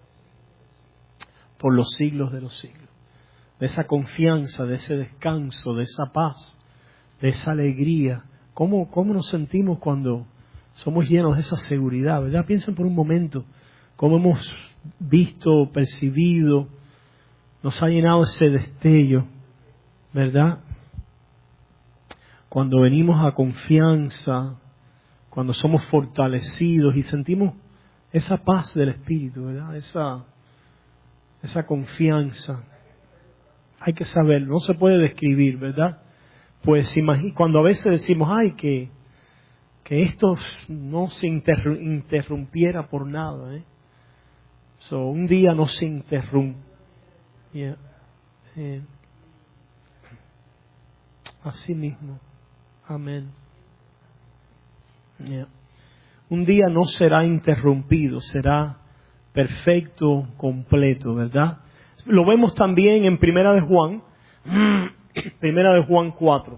por los siglos de los siglos. De esa confianza, de ese descanso, de esa paz, de esa alegría. ¿Cómo, cómo nos sentimos cuando somos llenos de esa seguridad, verdad? Piensen por un momento cómo hemos visto, percibido, nos ha llenado ese destello, ¿verdad? Cuando venimos a confianza, cuando somos fortalecidos y sentimos esa paz del Espíritu, ¿verdad? Esa, esa confianza. Hay que saberlo, no se puede describir, ¿verdad? Pues cuando a veces decimos, ay, que, que esto no se interrumpiera por nada, ¿eh? So, un día no se interrumpe. Yeah. Yeah. Así mismo. Amén. Yeah. Un día no será interrumpido, será perfecto, completo, ¿verdad? Lo vemos también en Primera de Juan, Primera de Juan cuatro.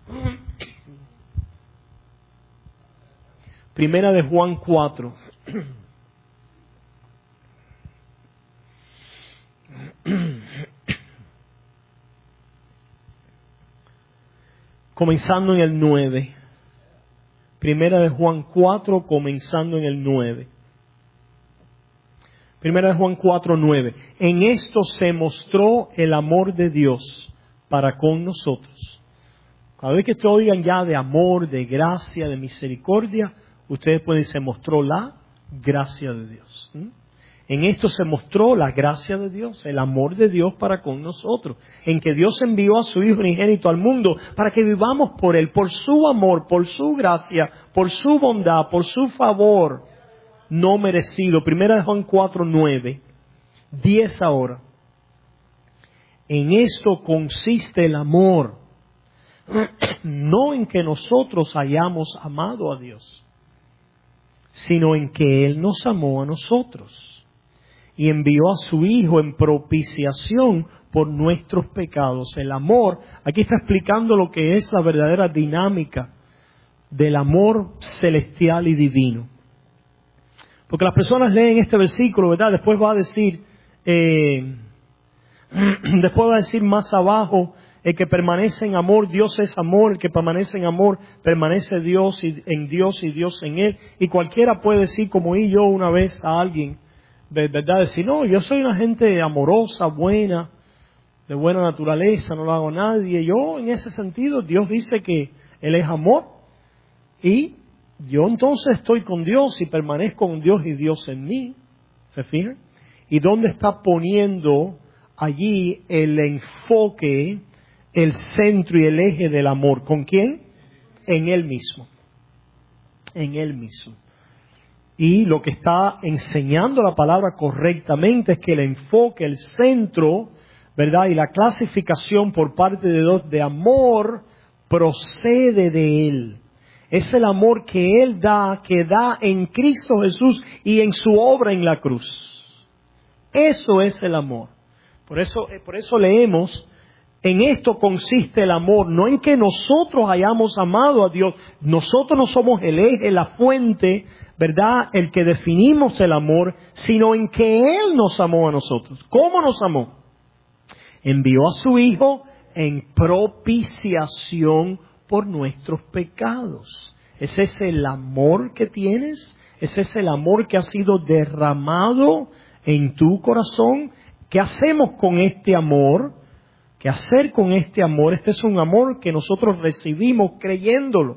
Primera de Juan cuatro. Comenzando en el nueve. Primera de Juan cuatro, comenzando en el nueve. Primera de Juan cuatro, nueve. En esto se mostró el amor de Dios para con nosotros. Cada vez que ustedes oigan ya de amor, de gracia, de misericordia, ustedes pueden decir, se mostró la gracia de Dios. ¿Mm? En esto se mostró la gracia de Dios, el amor de Dios para con nosotros, en que Dios envió a su Hijo unigénito al mundo para que vivamos por Él, por su amor, por su gracia, por su bondad, por su favor no merecido. Primera de Juan cuatro, nueve, diez ahora. En esto consiste el amor, no en que nosotros hayamos amado a Dios, sino en que Él nos amó a nosotros y envió a su Hijo en propiciación por nuestros pecados. El amor, aquí está explicando lo que es la verdadera dinámica del amor celestial y divino. Porque las personas leen este versículo, ¿verdad? Después va a decir, eh, después va a decir más abajo, el que permanece en amor, Dios es amor, el que permanece en amor, permanece Dios y, en Dios y Dios en Él. Y cualquiera puede decir, como oí yo una vez a alguien, de verdad, decir, no, yo soy una gente amorosa, buena, de buena naturaleza, no lo hago a nadie. Yo, en ese sentido, Dios dice que Él es amor. Y yo entonces estoy con Dios y permanezco con Dios y Dios en mí. ¿Se fijan? ¿Y dónde está poniendo allí el enfoque, el centro y el eje del amor? ¿Con quién? En Él mismo. En Él mismo. Y lo que está enseñando la palabra correctamente es que el enfoque, el centro, ¿verdad? Y la clasificación por parte de Dios de amor procede de Él. Es el amor que Él da, que da en Cristo Jesús y en su obra en la cruz. Eso es el amor. Por eso, por eso leemos, en esto consiste el amor, no en que nosotros hayamos amado a Dios. Nosotros no somos el eje, la fuente, ¿verdad? El que definimos el amor, sino en que Él nos amó a nosotros. ¿Cómo nos amó? Envió a su Hijo en propiciación por nuestros pecados. ¿Ese es el amor que tienes? ¿Ese es el amor que ha sido derramado en tu corazón? ¿Qué hacemos con este amor? ¿Qué hacer con este amor? Este es un amor que nosotros recibimos creyéndolo.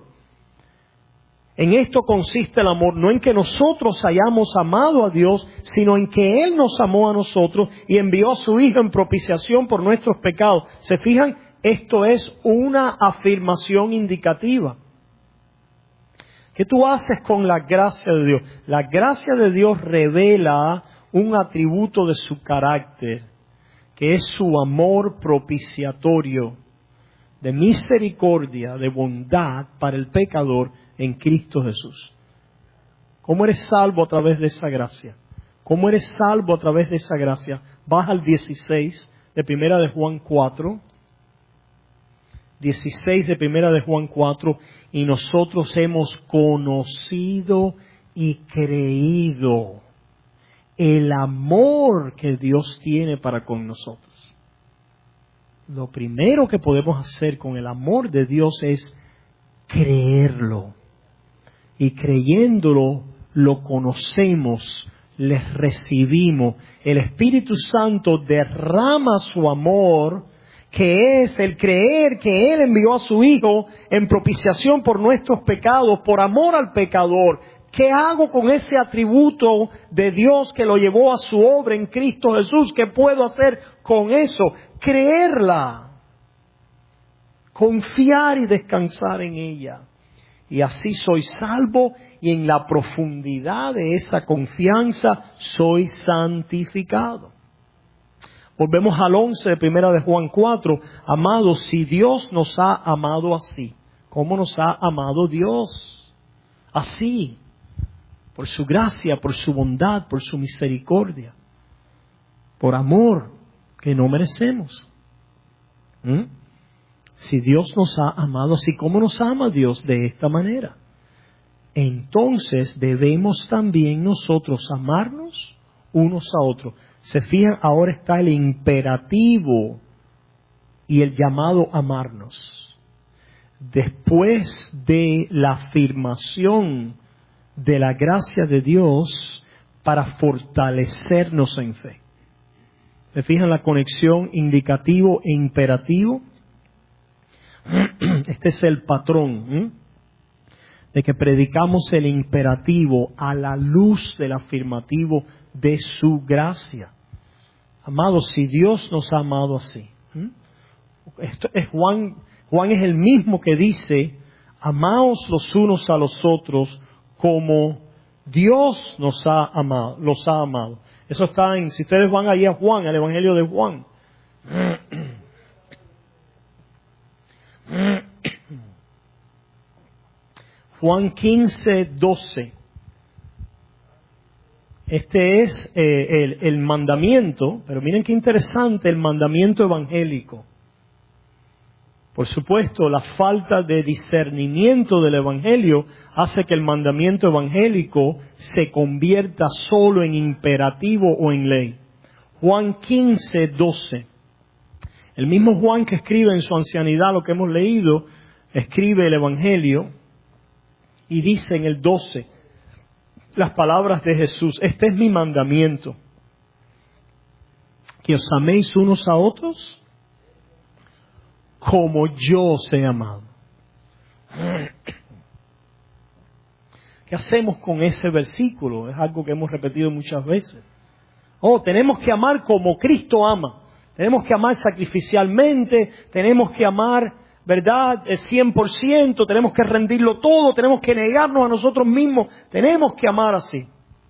En esto consiste el amor, no en que nosotros hayamos amado a Dios, sino en que Él nos amó a nosotros y envió a su Hijo en propiciación por nuestros pecados. ¿Se fijan? Esto es una afirmación indicativa. ¿Qué tú haces con la gracia de Dios? La gracia de Dios revela un atributo de su carácter, que es su amor propiciatorio, de misericordia, de bondad para el pecador en Cristo Jesús. ¿Cómo eres salvo a través de esa gracia? ¿Cómo eres salvo a través de esa gracia? Baja al dieciséis de Primera de Juan cuatro. dieciséis de Primera de Juan cuatro. Y nosotros hemos conocido y creído el amor que Dios tiene para con nosotros. Lo primero que podemos hacer con el amor de Dios es creerlo. Y creyéndolo, lo conocemos, le recibimos. El Espíritu Santo derrama su amor que es el creer que Él envió a su Hijo en propiciación por nuestros pecados, por amor al pecador. ¿Qué hago con ese atributo de Dios que lo llevó a su obra en Cristo Jesús? ¿Qué puedo hacer con eso? Creerla, confiar y descansar en ella. Y así soy salvo, y en la profundidad de esa confianza soy santificado. Volvemos al once de primera de Juan cuatro. Amados, si Dios nos ha amado así, ¿cómo nos ha amado Dios? Así, por su gracia, por su bondad, por su misericordia, por amor que no merecemos. ¿Mm? Si Dios nos ha amado así, ¿cómo nos ama Dios de esta manera? Entonces debemos también nosotros amarnos unos a otros. Se fijan, ahora está el imperativo y el llamado amarnos. Después de la afirmación de la gracia de Dios para fortalecernos en fe. ¿Se fijan la conexión indicativo e imperativo? Este es el patrón, ¿eh? de que predicamos el imperativo a la luz del afirmativo de su gracia. Amados, si Dios nos ha amado así, ¿eh? Esto es Juan, Juan es el mismo que dice, amaos los unos a los otros como Dios nos ha amado, los ha amado. Eso está en, si ustedes van ahí a Juan, al Evangelio de Juan. Juan quince, doce. Este es eh, el, el mandamiento, pero miren qué interesante el mandamiento evangélico. Por supuesto, la falta de discernimiento del Evangelio hace que el mandamiento evangélico se convierta solo en imperativo o en ley. Juan quince, doce. El mismo Juan que escribe en su ancianidad lo que hemos leído, escribe el Evangelio y dice en el doce las palabras de Jesús: este es mi mandamiento, que os améis unos a otros como yo os he amado. ¿Qué hacemos con ese versículo? Es algo que hemos repetido muchas veces. Oh, tenemos que amar como Cristo ama. Tenemos que amar sacrificialmente, tenemos que amar, ¿verdad?, el cien por ciento, tenemos que rendirlo todo, tenemos que negarnos a nosotros mismos, tenemos que amar así.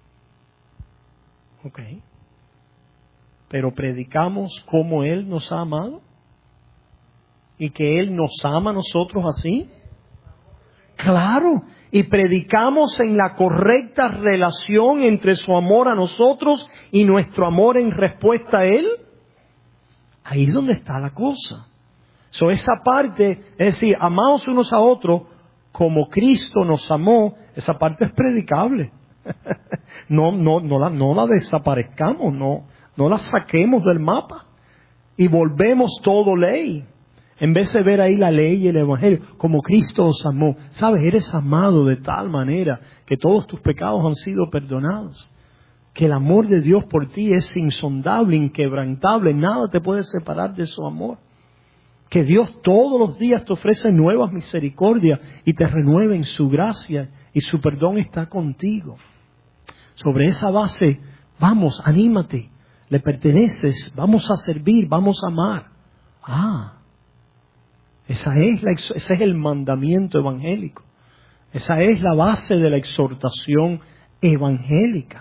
Ok. Pero predicamos cómo Él nos ha amado y que Él nos ama a nosotros así. Claro. Y predicamos en la correcta relación entre su amor a nosotros y nuestro amor en respuesta a Él. Ahí es donde está la cosa. So, esa parte, es decir, amaos unos a otros como Cristo nos amó, esa parte es predicable. no, no, no la, no la desaparezcamos, no, no la saquemos del mapa y volvemos todo ley. En vez de ver ahí la ley y el evangelio, como Cristo os amó. Sabes, eres amado de tal manera que todos tus pecados han sido perdonados. Que el amor de Dios por ti es insondable, inquebrantable. Nada te puede separar de su amor. Que Dios todos los días te ofrece nuevas misericordias y te renueva en su gracia y su perdón está contigo. Sobre esa base, vamos, anímate, le perteneces, vamos a servir, vamos a amar. Ah, esa es la, ese es el mandamiento evangélico. Esa es la base de la exhortación evangélica.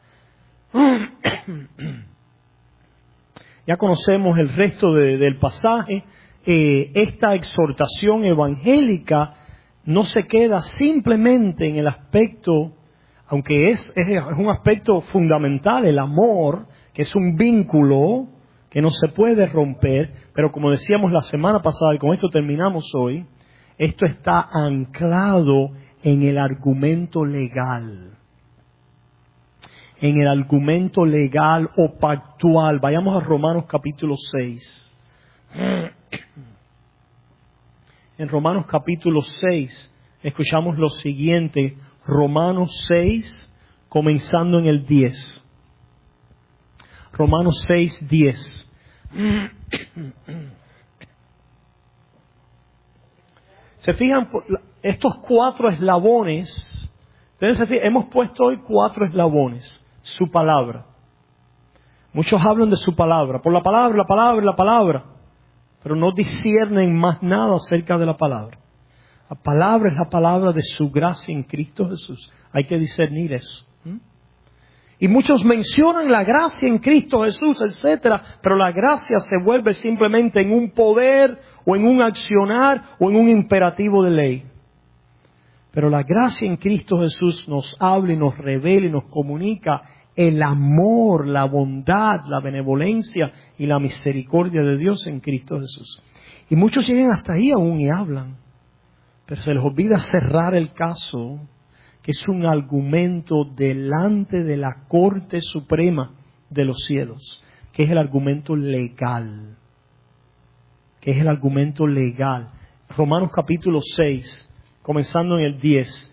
Ya conocemos el resto de, del pasaje. Eh, esta exhortación evangélica no se queda simplemente en el aspecto, aunque es, es, es un aspecto fundamental, el amor, que es un vínculo que no se puede romper, pero como decíamos la semana pasada, y con esto terminamos hoy, esto está anclado en el argumento legal. En el argumento legal o pactual. Vayamos a Romanos capítulo seis. En Romanos capítulo seis escuchamos lo siguiente. Romanos seis, comenzando en el diez. Romanos seis, diez. Se fijan, estos cuatro eslabones, ustedes se fijan, hemos puesto hoy cuatro eslabones, su palabra. Muchos hablan de su palabra, por la palabra, la palabra, la palabra, pero no disciernen más nada acerca de la palabra. La palabra es la palabra de su gracia en Cristo Jesús. Hay que discernir eso. ¿Mm? Y muchos mencionan la gracia en Cristo Jesús, etcétera, pero la gracia se vuelve simplemente en un poder o en un accionar o en un imperativo de ley. Pero la gracia en Cristo Jesús nos habla y nos revela y nos comunica el amor, la bondad, la benevolencia y la misericordia de Dios en Cristo Jesús. Y muchos llegan hasta ahí aún y hablan, pero se les olvida cerrar el caso, que es un argumento delante de la Corte Suprema de los cielos, que es el argumento legal, que es el argumento legal. Romanos capítulo seis, comenzando en el diez.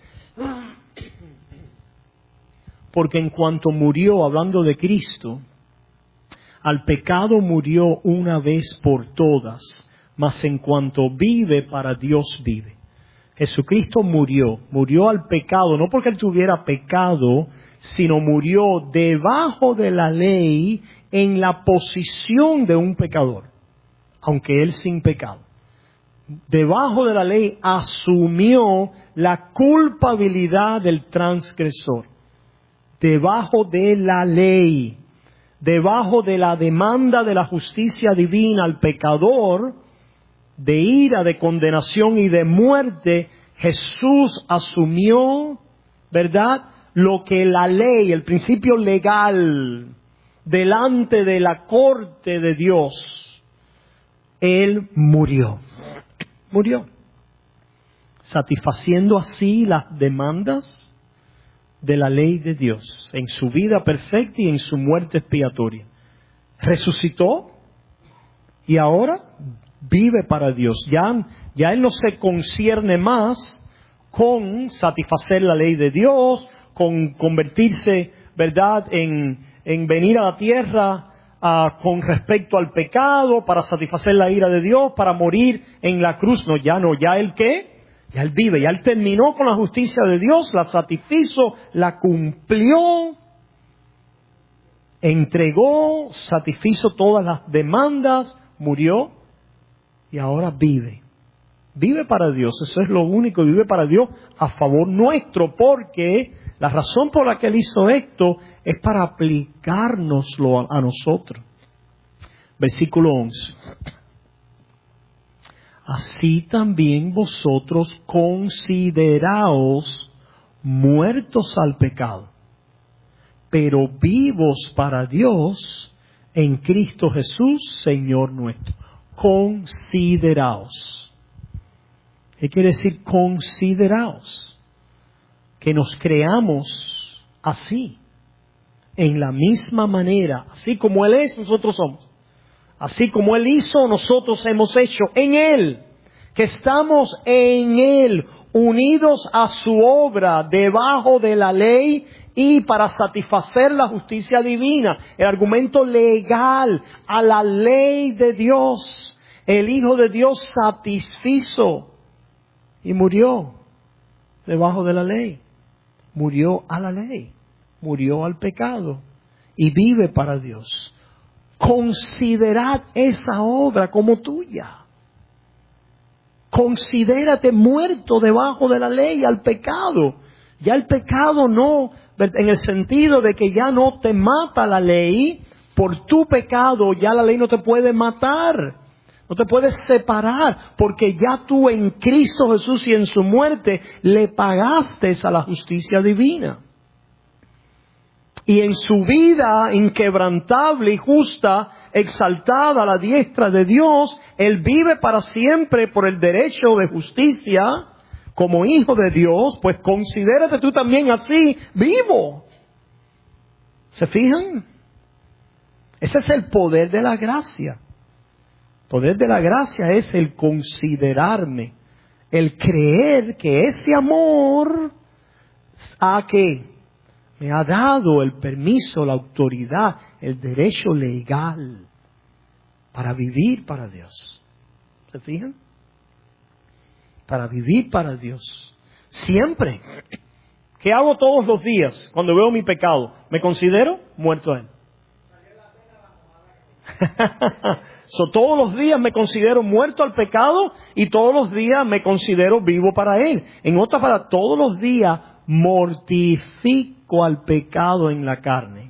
Porque en cuanto murió, hablando de Cristo, al pecado murió una vez por todas, mas en cuanto vive, para Dios vive. Jesucristo murió, murió al pecado, no porque él tuviera pecado, sino murió debajo de la ley en la posición de un pecador, aunque él sin pecado. Debajo de la ley asumió la culpabilidad del transgresor. Debajo de la ley, debajo de la demanda de la justicia divina al pecador, de ira, de condenación y de muerte, Jesús asumió, ¿verdad?, lo que la ley, el principio legal, delante de la corte de Dios, Él murió, murió, satisfaciendo así las demandas de la ley de Dios, en su vida perfecta y en su muerte expiatoria. Resucitó y ahora vive para Dios. Ya, ya Él no se concierne más con satisfacer la ley de Dios, con convertirse, ¿verdad?, en, en venir a la tierra uh, con respecto al pecado, para satisfacer la ira de Dios, para morir en la cruz. No, ya no, ya Él ¿qué? Ya Él vive, ya Él terminó con la justicia de Dios, la satisfizo, la cumplió, entregó, satisfizo todas las demandas, murió y ahora vive. Vive para Dios, eso es lo único, vive para Dios a favor nuestro, porque la razón por la que Él hizo esto es para aplicárnoslo a, a nosotros. Versículo once. Así también vosotros consideraos muertos al pecado, pero vivos para Dios en Cristo Jesús, Señor nuestro. Consideraos. ¿Qué quiere decir consideraos? Que nos creamos así, en la misma manera, así como Él es, nosotros somos. Así como Él hizo, nosotros hemos hecho en Él, que estamos en Él, unidos a su obra, debajo de la ley y para satisfacer la justicia divina, el argumento legal a la ley de Dios. El Hijo de Dios satisfizo y murió debajo de la ley, murió a la ley, murió al pecado y vive para Dios. Considerad esa obra como tuya. Considérate muerto debajo de la ley al pecado. Ya el pecado no, en el sentido de que ya no te mata la ley, por tu pecado ya la ley no te puede matar, no te puedes separar, porque ya tú en Cristo Jesús y en su muerte le pagaste a la justicia divina. Y en su vida inquebrantable y justa, exaltada a la diestra de Dios, Él vive para siempre por el derecho de justicia, como hijo de Dios, pues considérate tú también así, vivo. ¿Se fijan? Ese es el poder de la gracia. El poder de la gracia es el considerarme, el creer que ese amor a que me ha dado el permiso, la autoridad, el derecho legal para vivir para Dios. ¿Se fijan? para vivir para Dios. Siempre. ¿Qué hago todos los días cuando veo mi pecado? Me considero muerto a él. So, todos los días me considero muerto al pecado y todos los días me considero vivo para él. En otras palabras, todos los días mortifico al pecado en la carne.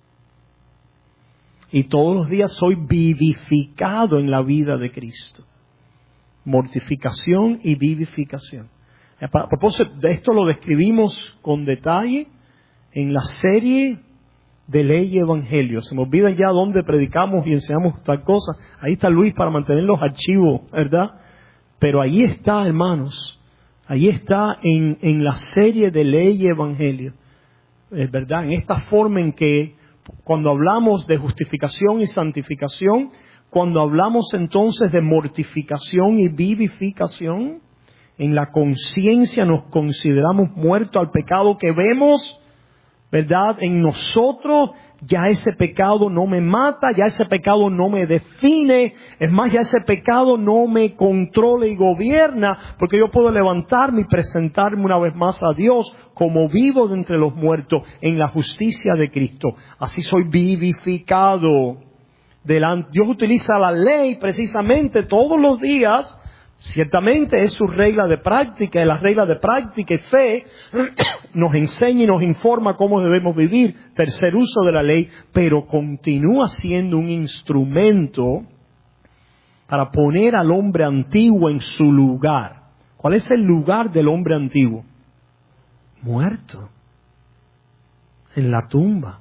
Y todos los días soy vivificado en la vida de Cristo. Mortificación y vivificación. A propósito de esto lo describimos con detalle en la serie de Ley y Evangelio. Se me olvida ya dónde predicamos y enseñamos tal cosa. Ahí está Luis para mantener los archivos, ¿verdad? Pero ahí está, hermanos. Ahí está en, en la serie de Ley y Evangelio. Es verdad, en esta forma en que cuando hablamos de justificación y santificación, cuando hablamos entonces de mortificación y vivificación, en la conciencia nos consideramos muertos al pecado que vemos, ¿verdad? En nosotros, ya ese pecado no me mata, ya ese pecado no me define, es más, ya ese pecado no me controla y gobierna, porque yo puedo levantarme y presentarme una vez más a Dios como vivo de entre los muertos en la justicia de Cristo. Así soy vivificado. Delante. Dios utiliza la ley precisamente todos los días. Ciertamente es su regla de práctica, y la regla de práctica y fe nos enseña y nos informa cómo debemos vivir, tercer uso de la ley, pero continúa siendo un instrumento para poner al hombre antiguo en su lugar. ¿Cuál es el lugar del hombre antiguo? Muerto. En la tumba.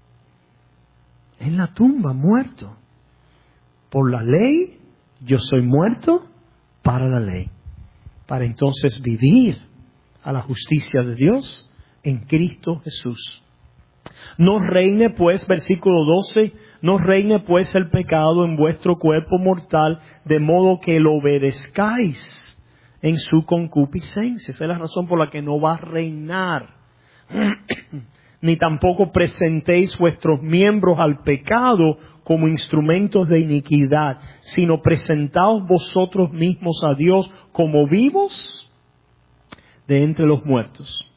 En la tumba, muerto. Por la ley, yo soy muerto para la ley, para entonces vivir a la justicia de Dios en Cristo Jesús. No reine pues, versículo doce, no reine pues el pecado en vuestro cuerpo mortal, de modo que lo obedezcáis en su concupiscencia. Esa es la razón por la que no va a reinar. Ni tampoco presentéis vuestros miembros al pecado como instrumentos de iniquidad, sino presentaos vosotros mismos a Dios como vivos de entre los muertos,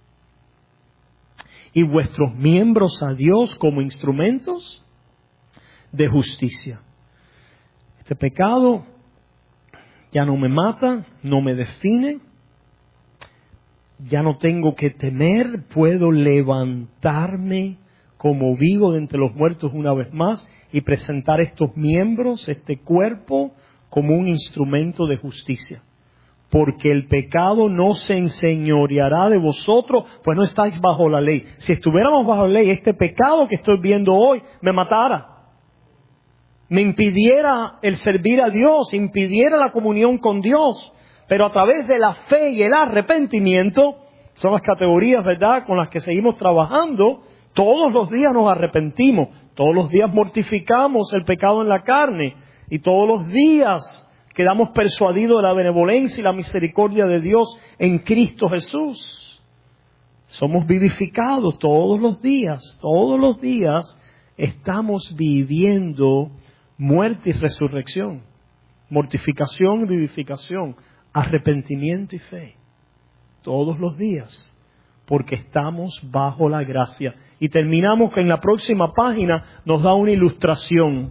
y vuestros miembros a Dios como instrumentos de justicia. Este pecado ya no me mata, no me define. Ya no tengo que temer, puedo levantarme como vivo de entre los muertos una vez más y presentar estos miembros, este cuerpo, como un instrumento de justicia. Porque el pecado no se enseñoreará de vosotros, pues no estáis bajo la ley. Si estuviéramos bajo la ley, este pecado que estoy viendo hoy me matara. Me impidiera el servir a Dios, impidiera la comunión con Dios. Pero a través de la fe y el arrepentimiento, son las categorías, ¿verdad?, con las que seguimos trabajando. Todos los días nos arrepentimos, todos los días mortificamos el pecado en la carne y todos los días quedamos persuadidos de la benevolencia y la misericordia de Dios en Cristo Jesús. Somos vivificados todos los días, todos los días estamos viviendo muerte y resurrección, mortificación y vivificación, arrepentimiento y fe, todos los días, porque estamos bajo la gracia. Y terminamos que en la próxima página nos da una ilustración,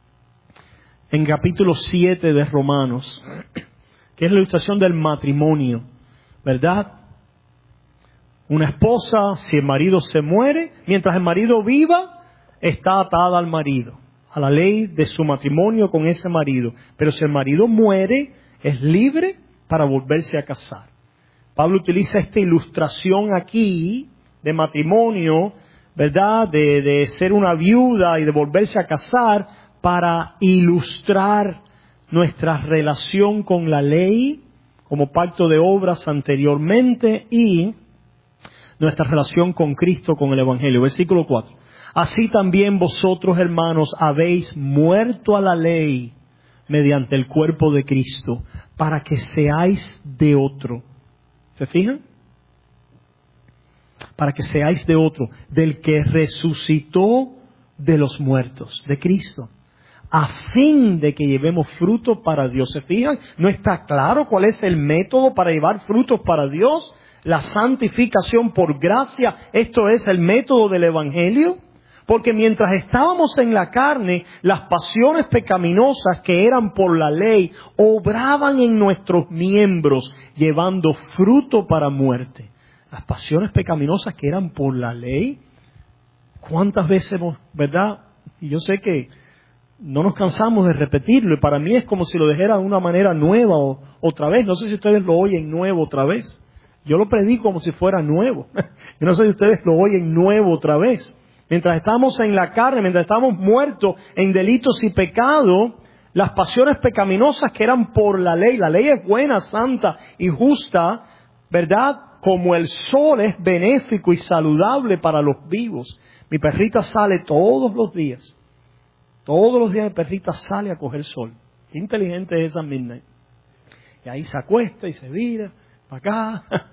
en capítulo siete de Romanos, que es la ilustración del matrimonio, ¿verdad? Una esposa, si el marido se muere, mientras el marido viva, está atada al marido, a la ley de su matrimonio con ese marido. Pero si el marido muere, es libre para volverse a casar. Pablo utiliza esta ilustración aquí de matrimonio, ¿verdad? De, de ser una viuda y de volverse a casar para ilustrar nuestra relación con la ley como pacto de obras anteriormente y nuestra relación con Cristo, con el Evangelio. Versículo cuatro. Así también vosotros, hermanos, habéis muerto a la ley mediante el cuerpo de Cristo, para que seáis de otro. ¿Se fijan? Para que seáis de otro, del que resucitó de los muertos, de Cristo, a fin de que llevemos fruto para Dios. ¿Se fijan? ¿No está claro cuál es el método para llevar frutos para Dios? La santificación por gracia, esto es el método del Evangelio. Porque mientras estábamos en la carne, las pasiones pecaminosas que eran por la ley obraban en nuestros miembros, llevando fruto para muerte. Las pasiones pecaminosas que eran por la ley, ¿cuántas veces hemos, verdad? Y yo sé que no nos cansamos de repetirlo, y para mí es como si lo dijera de una manera nueva o, otra vez. No sé si ustedes lo oyen nuevo otra vez. Yo lo predico como si fuera nuevo. Yo no sé si ustedes lo oyen nuevo otra vez. Mientras estamos en la carne, mientras estamos muertos en delitos y pecados, las pasiones pecaminosas que eran por la ley, la ley es buena, santa y justa, ¿verdad? Como el sol es benéfico y saludable para los vivos. Mi perrita sale todos los días. Todos los días mi perrita sale a coger sol. Qué inteligente es esa Midnight. Y ahí se acuesta y se vira para acá.